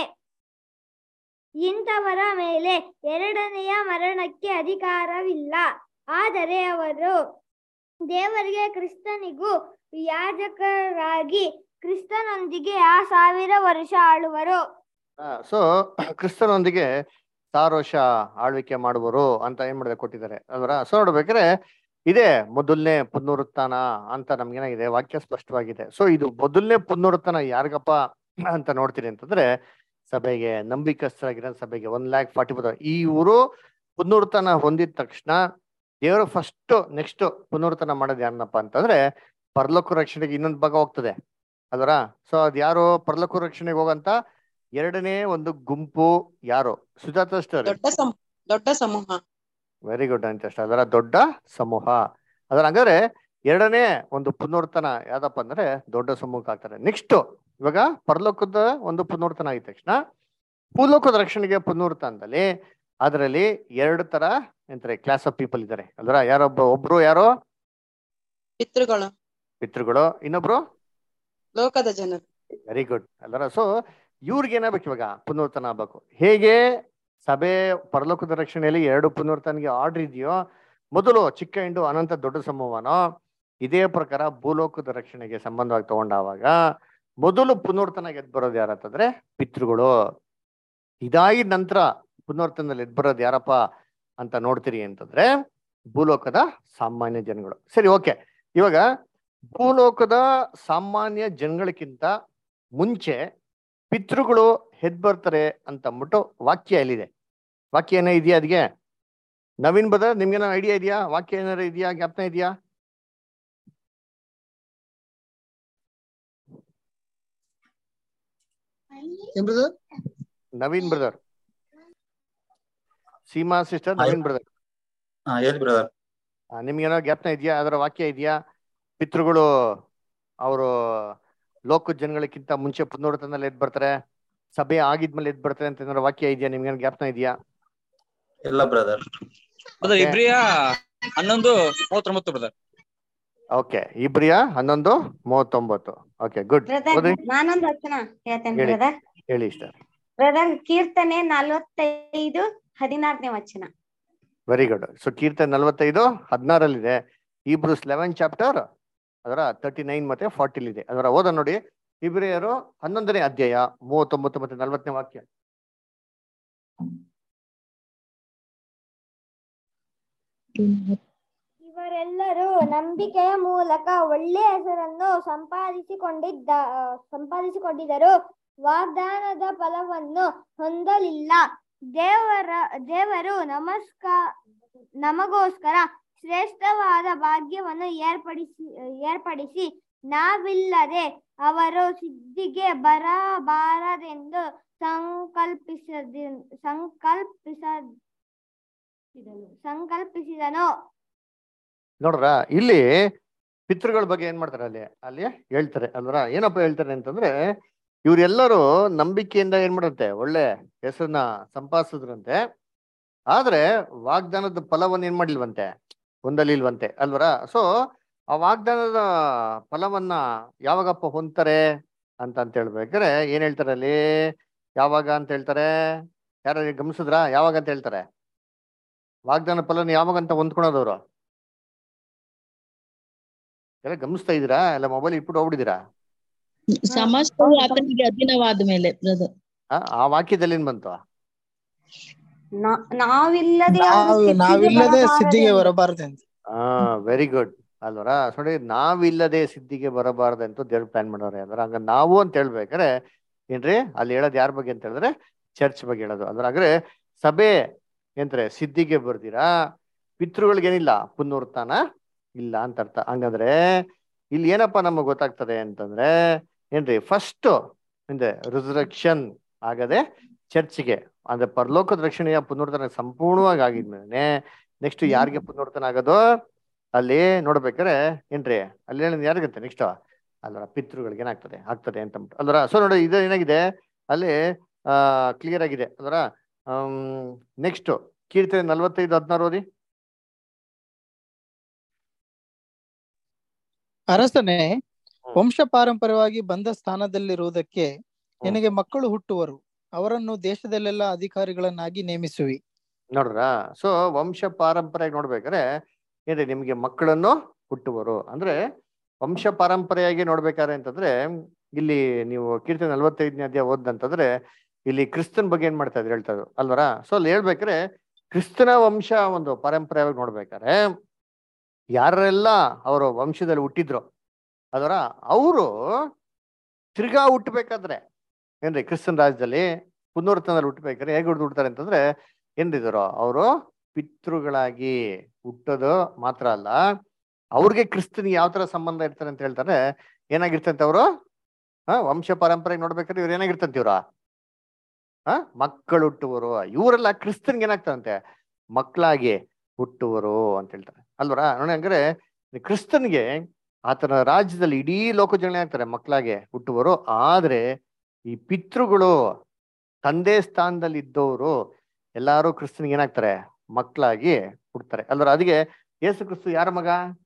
ಇಂಥವರ ಮೇಲೆ ಎರಡನೆಯ ಮರಣಕ್ಕೆ ಅಧಿಕಾರವಿಲ್ಲ. ಆದರೆ ಅವರು ದೇವರಿಗೆ ಕ್ರಿಸ್ತನಿಗೂ ಯಾಜಕರಾಗಿ ಕ್ರಿಸ್ತನೊಂದಿಗೆ 1000 ವರ್ಷ ಆಳುವರು. ಸೊ ಕ್ರಿಸ್ತನೊಂದಿಗೆ 1000 ವರ್ಷ ಆಳ್ವಿಕೆ ಮಾಡುವರು ಅಂತ ಏನ್ ಮಾಡಿದೆ ಕೊಟ್ಟಿದ್ದಾರೆ ಅಲ್ವರ. ಸೊ ನೋಡ್ಬೇಕಾದ್ರೆ ಇದೇ ಮೊದಲನೇ ಪುನರುತ್ಥಾನ ಅಂತ ನಮ್ಗೇನಾಗಿದೆ ವಾಕ್ಯ ಸ್ಪಷ್ಟವಾಗಿದೆ. ಸೊ ಇದು ಮೊದಲನೇ ಪುನರುತ್ಥಾನ ಯಾರಿಗಪ್ಪ ಅಂತ ನೋಡ್ತೀರಿ ಅಂತಂದ್ರೆ, ಸಭೆಗೆ, ನಂಬಿಕಸ್ಥರಾಗಿರೋ ಸಭೆಗೆ 140,000 ಈ ಊರು ಪುನರುತ್ಥಾನ ಹೊಂದಿದ ತಕ್ಷಣ ದೇವರು ಫಸ್ಟ್ ನೆಕ್ಸ್ಟ್ ಪುನರುತ್ಥಾನ ಮಾಡೋದು ಯಾರನ್ನಪ್ಪ ಅಂತಂದ್ರೆ, ಪರಲೋಕ ರಕ್ಷಣೆಗೆ ಇನ್ನೊಂದು ಭಾಗ ಹೋಗ್ತದೆ ಅಲ್ವರ. ಸೊ ಅದ್ ಯಾರು ಪರಲೋಕ ರಕ್ಷಣೆಗೆ ಹೋಗಂತ ಎರಡನೇ ಒಂದು ಗುಂಪು ಯಾರು? ಸುಜಾತ ಅಷ್ಟೇ, ದೊಡ್ಡ ಸಮೂಹ. ವೆರಿ ಗುಡ್ ಅಂತ ಅಷ್ಟ ಅದರ ದೊಡ್ಡ ಸಮೂಹ. ಅದರ ಹಂಗಾದ್ರೆ ಎರಡನೇ ಒಂದು ಪುನರುತ್ಥಾನ ಯಾವ್ದಪ್ಪ ಅಂದ್ರೆ ದೊಡ್ಡ ಸಮೂಹ ಆಗ್ತಾರೆ. ನೆಕ್ಸ್ಟ್ ಇವಾಗ ಪರಲೋಕದ ಒಂದು ಪುನರುತ್ಥಾನ ಆಗಿದ ತಕ್ಷಣ ಭೂಲೋಕದ ರಕ್ಷಣೆಗೆ ಪುನರುತ್ಥಾನದಲ್ಲಿ ಅದರಲ್ಲಿ 2 ತರ ಎಂತಾರೆ ಕ್ಲಾಸ್ ಆಫ್ ಪೀಪಲ್ ಇದ್ದಾರೆ ಅಲ್ವರ. ಒಬ್ರು ಯಾರು? ಪಿತೃಗಳು. ಇನ್ನೊಬ್ರು ಲೋಕದ ಜನರು. ವೆರಿ ಗುಡ್ ಅಲ್ವರ. ಸೊ ಇವ್ರಿಗೆ ಏನಾಗ್ಬೇಕು ಇವಾಗ? ಪುನರುತ್ಥಾನ ಆಗ್ಬೇಕು. ಹೇಗೆ ಸಭೆ ಪರಲೋಕದ ರಕ್ಷಣೆಯಲ್ಲಿ 2 ಪುನರುತ್ಥಾನಿಗೆ ಆರ್ಡರ್ ಇದೆಯೋ, ಮೊದಲು ಚಿಕ್ಕ ಹಿಂಡು ಅನಂತ ದೊಡ್ಡ ಸಮೂಹನೋ, ಇದೇ ಪ್ರಕಾರ ಭೂಲೋಕದ ರಕ್ಷಣೆಗೆ ಸಂಬಂಧವಾಗಿ ತಗೊಂಡಾಗ ಮೊದಲು ಪುನರುತ್ಥಾನ ಎದ್ ಬರೋದು ಯಾರಂತಂದ್ರೆ ಪಿತೃಗಳು. ಇದಾಗಿ ನಂತರ ಪುನರುತ್ಥಾನದಲ್ಲಿ ಎದ್ ಬರೋದು ಯಾರಪ್ಪ ಅಂತ ನೋಡ್ತೀರಿ ಅಂತಂದ್ರೆ ಭೂಲೋಕದ ಸಾಮಾನ್ಯ ಜನಗಳು. ಸರಿ, ಓಕೆ. ಇವಾಗ ಭೂಲೋಕದ ಸಾಮಾನ್ಯ ಜನಗಳಿಗಿಂತ ಮುಂಚೆ ಪಿತೃಗಳು ಎದ್ ಬರ್ತಾರೆ ಅಂತ ಅಂದ್ಬಿಟ್ಟು ವಾಕ್ಯ ಎಲ್ಲಿದೆ? ವಾಕ್ಯ ಏನೋ ಇದೆಯಾ? ಅದ್ಗೆ ನವೀನ್ ಬ್ರದರ್ ನಿಮ್ಗೇನೋ ಐಡಿಯಾ ಇದೆಯಾ? ವಾಕ್ಯ ಏನಾರು ಇದೆಯಾ? ಜ್ಞಾಪನ ಇದೆಯಾ? Naveen brother, Seema sister, Naveen brother, ನಿಮ್ಗೇನೋ ಜ್ಞಾಪನ ಇದೆಯಾ? ಅದರ ವಾಕ್ಯ ಇದೆಯಾ? ಪಿತೃಗಳು ಅವರು ಲೋಕದ ಜನಗಳಿಗಿಂತ ಮುಂಚೆ ಪುನರುತ್ಥಾನದಲ್ಲಿ ಎದ್ ಬರ್ತಾರೆ, ಸಭೆ ಆಗಿದ್ಮೇಲೆ ಎದ್ ಬರ್ತಾರೆ ಅಂತ ಏನಾದ್ರು ವಾಕ್ಯ ಇದೆಯಾ? ನಿಮ್ಗೇನು ಜ್ಞಾಪನ ಇದೆಯಾ? ಇಲ್ಲ ಬ್ರದರ್. ಇಬ್ರಿಯ 11:39 ಬ್ರದರ್. ಓಕೆ, ಇಬ್ರಿಯ 11:39. Okay, good. ನಾನೊಂದು ವಚನ ಹೇಳ್ತೇನೆ ಬ್ರದರ್. ಹೇಳಿ ಸರ್. ಬ್ರದರ್, ಕೀರ್ತನೆ 45:16 ವಚನ. Very good. ಸೊ ಕೀರ್ತನೆ 45:16 ಇದೆ. Hebrews 11 ಚಾಪ್ಟರ್ ಅದರ 39 ಮತ್ತೆ 40 ಇದೆ. ಅದರ ಓದ ನೋಡಿ. ಇಬ್ರಿಯರು 11ನೇ ಅಧ್ಯಾಯ 39 ಮತ್ತೆ 40ನೇ ವಾಕ್ಯ. ಇವರೆಲ್ಲರೂ ನಂಬಿಕೆಯ ಮೂಲಕ ಒಳ್ಳೆಯ ಹೆಸರನ್ನು ಸಂಪಾದಿಸಿಕೊಂಡಿದ್ದರು, ವಾಗ್ದಾನದ ಫಲವನ್ನು ಹೊಂದಲಿಲ್ಲ. ದೇವರು ನಮಗೋಸ್ಕರ ಶ್ರೇಷ್ಠವಾದ ಭಾಗ್ಯವನ್ನು ಏರ್ಪಡಿಸಿ ನಾವಿಲ್ಲದೆ ಅವರು ಸಿದ್ಧಿಗೆ ಬರಬಾರದೆಂದು ಸಂಕಲ್ಪಿಸಿದನು. ನೋಡ್ರ, ಇಲ್ಲಿ ಪಿತೃಗಳ ಬಗ್ಗೆ ಏನ್ ಮಾಡ್ತಾರೆ ಅಲ್ಲಿ ಹೇಳ್ತಾರೆ ಅಲ್ವರ. ಏನಪ್ಪ ಹೇಳ್ತಾರೆ ಅಂತಂದ್ರೆ, ಇವ್ರೆಲ್ಲರೂ ನಂಬಿಕೆಯಿಂದ ಏನ್ ಮಾಡಂತೆ ಒಳ್ಳೆ ಹೆಸರನ್ನ ಸಂಪಾದಿಸಿದ್ರಂತೆ. ಆದ್ರೆ ವಾಗ್ದಾನದ ಫಲವನ್ನು ಏನ್ ಮಾಡ್ಲಿಲ್ವಂತೆ, ಹೊಂದಲಿಲ್ವಂತೆ ಅಲ್ವರ. ಸೊ ಆ ವಾಗ್ದಾನದ ಫಲವನ್ನ ಯಾವಾಗಪ್ಪ ಹೊಂದ್ತಾರೆ ಅಂತ ಹೇಳ್ಬೇಕಾರೆ ಏನ್ ಹೇಳ್ತಾರೆ ಅಲ್ಲಿ? ಯಾವಾಗ ಅಂತ ಹೇಳ್ತಾರೆ? ಯಾರು ಗಮನಿಸಿದ್ರ? ಯಾವಾಗ ಅಂತ ಹೇಳ್ತಾರೆ? ವಾಗ್ದಾನ ಫಲನ ಯಾವಾಗಂತ ಹೊಂದ್ಕೊಳೋದವ್ರು ಎಲ್ಲ ಗಮನಿಸ್ತಾ ಇದೀರಾ? ಎಲ್ಲ ಮೊಬೈಲ್ ಇಟ್ಬಿಟ್ಟು ಹೋಗ್ಬಿಟ್ಟಿದ್ದೀರಾ? ಸಮಸ್ತವು ಆತನಿಗೆ ಅಧೀನವಾದ ಮೇಲೆ ಬ್ರದರ್. ಆ ವಾಕ್ಯದಲ್ಲಿ ಏನ್ ಬಂತು? ನಾವಿಲ್ಲದೆ ಸಿದ್ಧಿಗೆ ಬರಬಾರದೆಂದು. ವೆರಿ ಗುಡ್ ಅಲ್ವರ. ನೋಡಿ, ನಾವಿಲ್ಲದೆ ಸಿದ್ಧಿಗೆ ಬರಬಾರ್ದಂತೂ ದೇವ್ರ ಪ್ಲಾನ್ ಮಾಡೋರೆ ಅಲ್ವರ. ಹಂಗ ನಾವು ಅಂತ ಹೇಳ್ಬೇಕಾರೆ ಏನ್ರಿ ಅಲ್ಲಿ ಹೇಳೋದು ಯಾರ ಬಗ್ಗೆ ಅಂತ ಹೇಳಿದ್ರೆ ಚರ್ಚ್ ಬಗ್ಗೆ ಹೇಳೋದು ಅಲ್ವರ. ಅಂದ್ರೆ ಸಭೆ ಏನ್ರೆ ಸಿದ್ಧಿಗೆ ಬರ್ದಿರಾ, ಪಿತೃಗಳಿಗೇನಿಲ್ಲ, ಪುನರುತ್ಥಾನ ಇಲ್ಲ ಅಂತ ಅರ್ಥ. ಹಂಗಂದ್ರೆ ಇಲ್ಲಿ ಏನಪ್ಪಾ ನಮಗ್ ಗೊತ್ತಾಗ್ತದೆ ಅಂತಂದ್ರೆ, ಏನ್ರಿ ಫಸ್ಟ್ ಹಿಂದೆ ರಿಸರಕ್ಷನ್ ಆಗದೆ ಚರ್ಚ್ಗೆ ಅಂದ್ರೆ ಪರಲೋಕದ ರಕ್ಷಣೆಯ ಪುನರುತ್ಥಾನ ಸಂಪೂರ್ಣವಾಗಿ ಆಗಿದ್ಮೇಲೆ ನೆಕ್ಸ್ಟ್ ಯಾರಿಗೆ ಪುನರುತ್ಥಾನ ಆಗೋದು ಅಲ್ಲಿ ನೋಡ್ಬೇಕಾರೆ ಏನ್ರಿ ಅಲ್ಲಿ ಯಾರಿಗಂತೆ ನೆಕ್ಸ್ಟ್ ಅಲ್ವರ ಪಿತೃಗಳಿಗೆ ಏನಾಗ್ತದೆ ಆಗ್ತದೆ ಅಂತ ಅಲ್ವರ. ಸೊ ನೋಡಿ ಇದು ಏನಾಗಿದೆ ಅಲ್ಲಿ ಕ್ಲಿಯರ್ ಆಗಿದೆ ಅಲ್ವರ. ನೆಕ್ಸ್ಟ್ ಕೀರ್ತನೆ 45:16 ಓದಿ. ಅರಸನೇ, ವಂಶ ಪಾರಂಪರ್ಯವಾಗಿ ಬಂದ ಸ್ಥಾನದಲ್ಲಿರುವುದಕ್ಕೆ ನಿನಗೆ ಮಕ್ಕಳು ಹುಟ್ಟುವರು, ಅವರನ್ನು ದೇಶದಲ್ಲೆಲ್ಲ ಅಧಿಕಾರಿಗಳನ್ನಾಗಿ ನೇಮಿಸುವಿ. ನೋಡ್ರ. ಸೊ ವಂಶ ಪಾರಂಪರ್ಯ ನೋಡ್ಬೇಕಾದ್ರೆ ಏನ್ರಿ ನಿಮ್ಗೆ ಮಕ್ಕಳನ್ನು ಹುಟ್ಟುವರು ಅಂದ್ರೆ ವಂಶ ಪಾರಂಪರೆಯಾಗಿ ನೋಡ್ಬೇಕಾದ್ರೆ ಅಂತಂದ್ರೆ ಇಲ್ಲಿ ನೀವು ಕೀರ್ತನೆ 45ನೇ ಅಧ್ಯಾಯ ಓದಂತಂದ್ರೆ ಇಲ್ಲಿ ಕ್ರಿಸ್ತನ್ ಬಗ್ಗೆ ಏನ್ ಮಾಡ್ತಾ ಇದ್ರು ಹೇಳ್ತಾ ಇದ್ರು ಅಲ್ವರ. ಸೊ ಅಲ್ಲಿ ಹೇಳ್ಬೇಕಾರೆ ಕ್ರಿಸ್ತನ ವಂಶ ಒಂದು ಪಾರಂಪರ್ಯವಾಗಿ ನೋಡ್ಬೇಕಾದ್ರೆ ಯಾರೆಲ್ಲ ಅವರು ವಂಶದಲ್ಲಿ ಹುಟ್ಟಿದ್ರು ಅದರ ಅವರು ತಿರ್ಗಾ ಹುಟ್ಟಬೇಕಾದ್ರೆ ಏನ್ರಿ ಕ್ರಿಸ್ತನ್ ರಾಜ್ಯದಲ್ಲಿ ಪುನರುತ್ಥಾನದಲ್ಲಿ ಹುಟ್ಟಬೇಕಾದ್ರೆ ಹೇಗೆ ಹುಡ್ತಾರೆ ಅಂತಂದ್ರೆ ಏನಿದ್ರು ಅವರು ಪಿತೃಗಳಾಗಿ ಹುಟ್ಟೋದು ಮಾತ್ರ ಅಲ್ಲ, ಅವ್ರಿಗೆ ಕ್ರಿಸ್ತನಿಗೆ ಯಾವ ತರ ಸಂಬಂಧ ಇರ್ತಾರೆ ಅಂತ ಹೇಳ್ತಾರೆ. ಏನಾಗಿರ್ತಂತೆ ಅವರು ವಂಶ ಪಾರಂಪರೆ ನೋಡ್ಬೇಕಾದ್ರೆ ಇವ್ರು ಏನಾಗಿರ್ತಂತೆ ಇವ್ರ ಮಕ್ಕಳು ಹುಟ್ಟುವರು. ಇವರೆಲ್ಲ ಕ್ರಿಸ್ತನ್ಗೆ ಏನಾಗ್ತಾರಂತೆ ಮಕ್ಕಳಾಗಿ ಹುಟ್ಟುವರು ಅಂತ ಹೇಳ್ತಾರೆ ಅಲ್ವರ. ನೋಡಿ ಹಂಗಾರೆ ಕ್ರಿಸ್ತನ್ಗೆ ಆತನ ರಾಜ್ಯದಲ್ಲಿ ಇಡೀ ಲೋಕ ಜನ ಆಗ್ತಾರೆ ಮಕ್ಕಳಾಗೆ ಹುಟ್ಟುವರು. ಆದ್ರೆ ಈ ಪಿತೃಗಳು ತಂದೆ ಸ್ಥಾನದಲ್ಲಿ ಇದ್ದವರು ಎಲ್ಲಾರು ಕ್ರಿಸ್ತನ್ಗೆ ಏನಾಗ್ತಾರೆ ಮಕ್ಕಳಾಗಿ ಹುಡ್ತಾರೆ ಅಲ್ವರ. ಅದಕ್ಕೆ ಯೇಸು ಕ್ರಿಸ್ತು ಯಾರ ಮಗ?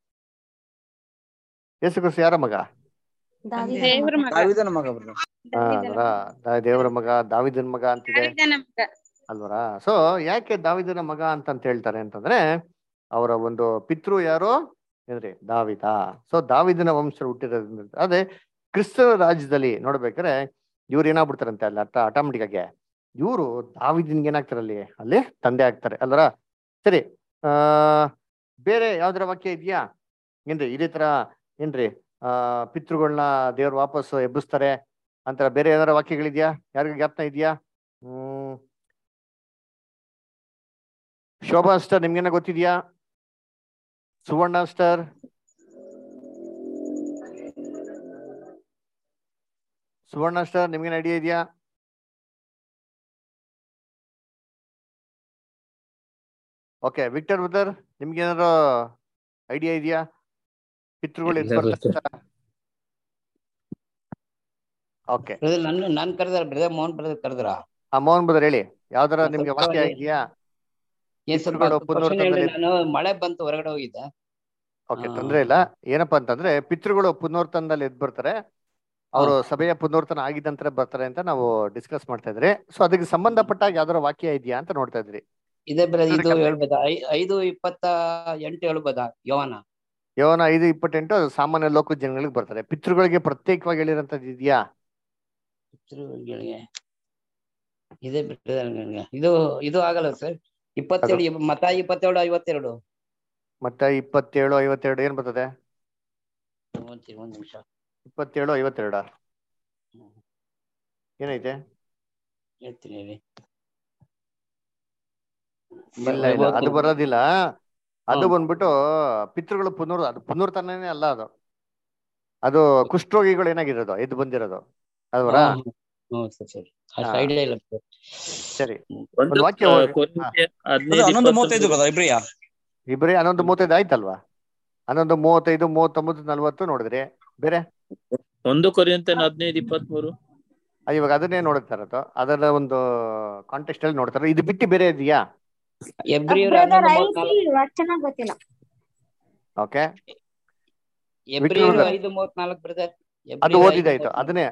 ಯೇಸು ಕ್ರಿಸ್ತು ಯಾರ ಮಗ? ದಾವೀದನ ಮಗ ದೇವರ ಮಗ, ದಾವಿದನ ಮಗ ಅಂತಿದೆ ಅಲ್ವರ. ಸೊ ಯಾಕೆ ದಾವಿದನ ಮಗ ಅಂತ ಹೇಳ್ತಾರೆ ಅಂತಂದ್ರೆ ಅವರ ಒಂದು ಪಿತೃ ಯಾರು ಏನ್ರಿ ದಾವಿದ. ಸೊ ದಾವಿದನ ವಂಶ ಹುಟ್ಟಿರೋದ್ರಿಂದ ಅದೇ ಕ್ರಿಸ್ತನ ರಾಜ್ಯದಲ್ಲಿ ನೋಡ್ಬೇಕಾದ್ರೆ ಇವ್ರು ಏನಾಗ್ಬಿಡ್ತಾರಂತೆ ಅಲ್ಲಿ ಆಟೋಮೆಟಿಕ್ ಆಗಿ ಇವರು ದಾವಿದನ್ಗೆ ಏನಾಗ್ತಾರಲ್ಲಿ ಅಲ್ಲಿ ತಂದೆ ಆಗ್ತಾರೆ ಅಲ್ವರ. ಸರಿ, ಬೇರೆ ಯಾವ್ದಾರ ವಾಕ್ಯ ಇದೆಯಾ ಏನ್ರಿ ಇದೇ ತರ ಏನ್ರಿ ಪಿತೃಗಳನ್ನ ದೇವ್ರು ವಾಪಸ್ಸು ಎಬ್ಬಿಸ್ತಾರೆ ಅಂತ ಬೇರೆ ಏನಾರ ವಾಕ್ಯಗಳಿದ್ಯಾ? ಯಾರಿಗ ಜ್ಞಾಪನ ಇದೆಯಾ? ಶೋಭಾ ಸ್ಟಾರ್ ನಿಮ್ಗೇನ ಗೊತ್ತಿದ್ಯಾ? ಸುವರ್ಣ ಸ್ಟಾರ್, ಸುವರ್ಣ ಸ್ಟಾರ್ ನಿಮ್ಗೇನು ಐಡಿಯಾ ಇದೆಯಾ? ಓಕೆ, ವಿಕ್ಟರ್ ಬ್ರದರ್ ನಿಮ್ಗೆ ಏನಾದ್ರು ಐಡಿಯಾ ಇದೆಯಾ ಪಿತೃಗಳು ಎದ್ದು ಬರ್ತಾರೆ? ಓಕೆ, ನಾನು ಕರೆದಾರ ಬ್ರದರ್, ಮೋಹನ್ ಬ್ರದರ್ ಕರೆದ್ರ? ಮೋಹನ್ ಬ್ರದರ್ ಹೇಳಿ, ಯಾವ್ದಾರ ನಿಮ್ಗೆ ವಾಕ್ಯ ಇದೆಯಾ? ನಾನು ಮಳೆ ಬಂತು ಹೊರಗಡೆ ಹೋಗಿದ್ದೆ. ಓಕೆ, ತೊಂದ್ರೆ ಇಲ್ಲ. ಏನಪ್ಪಾ ಅಂತಂದ್ರೆ ಪಿತೃಗಳು ಪುನರ್ತನದಲ್ಲಿ ಎದ್ದು ಬರ್ತಾರೆ, ಅವರು ಸಭೆಯ ಪುನರ್ತನ ಆಗಿದ ನಂತರ ಬರ್ತಾರೆ ಅಂತ ನಾವು ಡಿಸ್ಕಸ್ ಮಾಡ್ತಾ ಇದ್ರಿ. ಸೊ ಅದಕ್ಕೆ ಸಂಬಂಧಪಟ್ಟಾಗ ಯಾವ್ದಾರ ವಾಕ್ಯ ಇದೆಯಾ ಅಂತ ನೋಡ್ತಾ ಇದ್ರಿ. ಇದೆ ಬ್ರದರ್, ಇದು ಹೇಳ್ಬೋದಾ? 5:28 ಹೇಳ್ಬೋದಾ? ಯೋಹಾನ 5:28 ಸಾಮಾನ್ಯ ಲೋಕ ಜನಗಳಿಗೆ ಬರ್ತಾರೆ. ಪಿತೃಗಳಿಗೆ ಪ್ರತ್ಯೇಕವಾಗಿ ಹೇಳಿರಂತದ್ದು ಇದೆಯಾ? ಪಿತೃಗಳಿಗೆ ಇದೆ ಬ್ರದರ್, ಇದು ಇದು ಆಗಲ್ಲ ಸರ್. 27 ಮತ್ತಾಯಿ 27:52. ಮತ್ತಾಯಿ 27:52 ಏನ್ ಬರ್ತದೆ? ಒಂದ್ ನಿಮಿಷ. 27:52 ಏನೈತೆ? ಹೇಳ್ತೀನಿ ಹೇಳಿ. ಇಲ್ಲ ಇಲ್ಲ, ಅದು ಬರೋದಿಲ್ಲ. ಅದು ಬಂದ್ಬಿಟ್ಟು ಪಿತೃಗಳು ಅದು ಪುನರ್ತನೇ ಅಲ್ಲ. ಅದು ಕುಷ್ಠರೋಗಿಗಳು ಏನಾಗಿರೋದು ಎದ್ದು ಬಂದಿರೋದು ಅಲ್ವರ. ಸರಿ, ಒಂದು ವಾಕ್ಯ ಇಬ್ರೇ 11:35 ಆಯ್ತಲ್ವಾ? 11:35, 39, 40 ನೋಡಿದ್ರಿ. ಬೇರೆ 1 ಕೊರಿಂಥಿಯನ್ 15:23 ಇವಾಗ ಅದನ್ನೇ ನೋಡ್ತಾ ಇರೋದು, ಅದರ ಒಂದು ಕಾಂಟೆಕ್ಸ್ಟ್ ಅಲ್ಲಿ ನೋಡ್ತಾರೆ. ಇದು ಬಿಟ್ಟು ಬೇರೆ ಇದೆಯಾ? ವಚನ ಗೊತ್ತಿಲ್ಲ. Okay, 5:34 brother. ಅದು ಓದಿದಾಯ್ತು. ಅದನ್ನೇ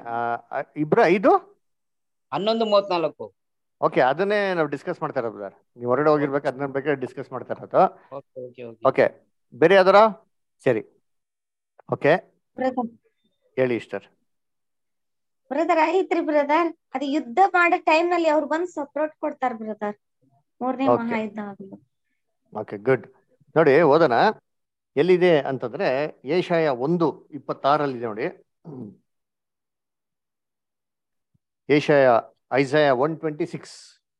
11:34. ಓಕೆ, ಅದನ್ನೇ ನಾವು ಡಿಸ್ಕಸ್ ಮಾಡ್ತಾ ಇರೋದು ಬ್ರದರ್. ನೀವು ಹೊರಗಡೆ ಹೋಗಿರ್ಬೇಕು, ಅದನ್ನ ಬೇಕಾದ್ರೆ ಡಿಸ್ಕಸ್ ಮಾಡ್ತಾ ಇರೋದು. ಓಕೆ, ಬೇರೆ ಯಾವ್ದಾರ? ಸರಿ, ಓಕೆ ಹೇಳಿ ಇಷ್ಟರ್. ಬ್ರದರ್ ಐತ್ರಿ ಬ್ರದರ್, ಅದು ಯುದ್ಧ ಮಾಡೋ ಟೈಮ್ ನಲ್ಲಿ ಅವ್ರು ಬಂದು ಸಪೋರ್ಟ್ ಕೊಡ್ತಾರ ಬ್ರದರ್, 3ನೇ ಮಹಾಯುದ್ಧ ಆಗಿದೆ. Okay, good. ನೋಡಿ ಓದೋಣ. ಎಲ್ಲಿದೆ ಅಂತಂದ್ರೆ ಯೆಶಾಯ 1:26 ನೋಡಿ. ಐಸಾಯ 1:26.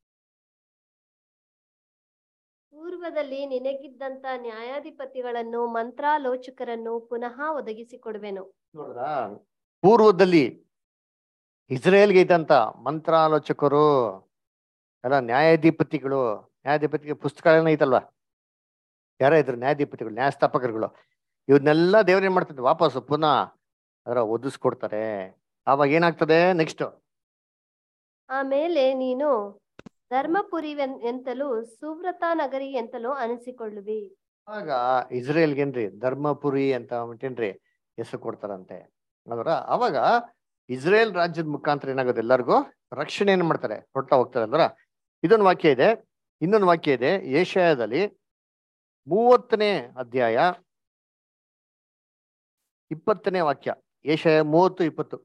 ಪೂರ್ವದಲ್ಲಿ ನಿನಗಿದ್ದಂತ ನ್ಯಾಯಾಧಿಪತಿಗಳನ್ನು ಮಂತ್ರಾಲೋಚಕರನ್ನು ಪುನಃ ಒದಗಿಸಿಕೊಡುವೆನು. ನೋಡ್ರಾ, ಪೂರ್ವದಲ್ಲಿ ಇಸ್ರೇಲ್ಗೆ ಇದ್ದಂತ ಮಂತ್ರಾಲೋಚಕರು ಎಲ್ಲ ನ್ಯಾಯಾಧಿಪತಿಗಳು ಪುಸ್ತಕಗಳನ್ನ ಐತಲ್ವಾ, ಯಾರ ಇದ್ರು ನ್ಯಾಯಾಧಿಪತಿಗಳು, ನ್ಯಾಯಸ್ಥಾಪಕರುಗಳು, ಇವನ್ನೆಲ್ಲ ದೇವ್ರ ಏನ್ ಮಾಡ್ತಿದ್ರು, ವಾಪಸ್ ಪುನಃ ಅದರ ಒದಿಸ್ಕೊಡ್ತಾರೆ. ಆವಾಗ ಏನಾಗ್ತದೆ ನೆಕ್ಸ್ಟ್? ಆಮೇಲೆ ನೀನು ಧರ್ಮಪುರಿ ಎಂತಲೂ ಸುವ್ರತ ನಗರಿ ಎಂತಲೂ ಅನಿಸಿಕೊಳ್ಳುವಿ. ಆಗ ಇಸ್ರೇಲ್ಗೇನ್ರಿ ಧರ್ಮಪುರಿ ಅಂತ ಏನ್ರಿ ಹೆಸರು ಕೊಡ್ತಾರಂತೆ. ಅದರ ಅವಾಗ ಇಸ್ರೇಲ್ ರಾಜ್ಯದ ಮುಖಾಂತರ ಏನಾಗೋದು, ಎಲ್ಲರಿಗೂ ರಕ್ಷಣೆ ಏನ್ ಮಾಡ್ತಾರೆ, ಕೊಡ್ತಾ ಹೋಗ್ತಾರೆ ಅಲ್ವರ. ಇದೊಂದು ವಾಕ್ಯ ಇದೆ. ಇನ್ನೊಂದು ವಾಕ್ಯ ಇದೆ ಯೆಶಾಯದಲ್ಲಿ 30ನೇ ಅಧ್ಯಾಯ 20ನೇ ವಾಕ್ಯ. ಯೆಶಾಯ 30:20.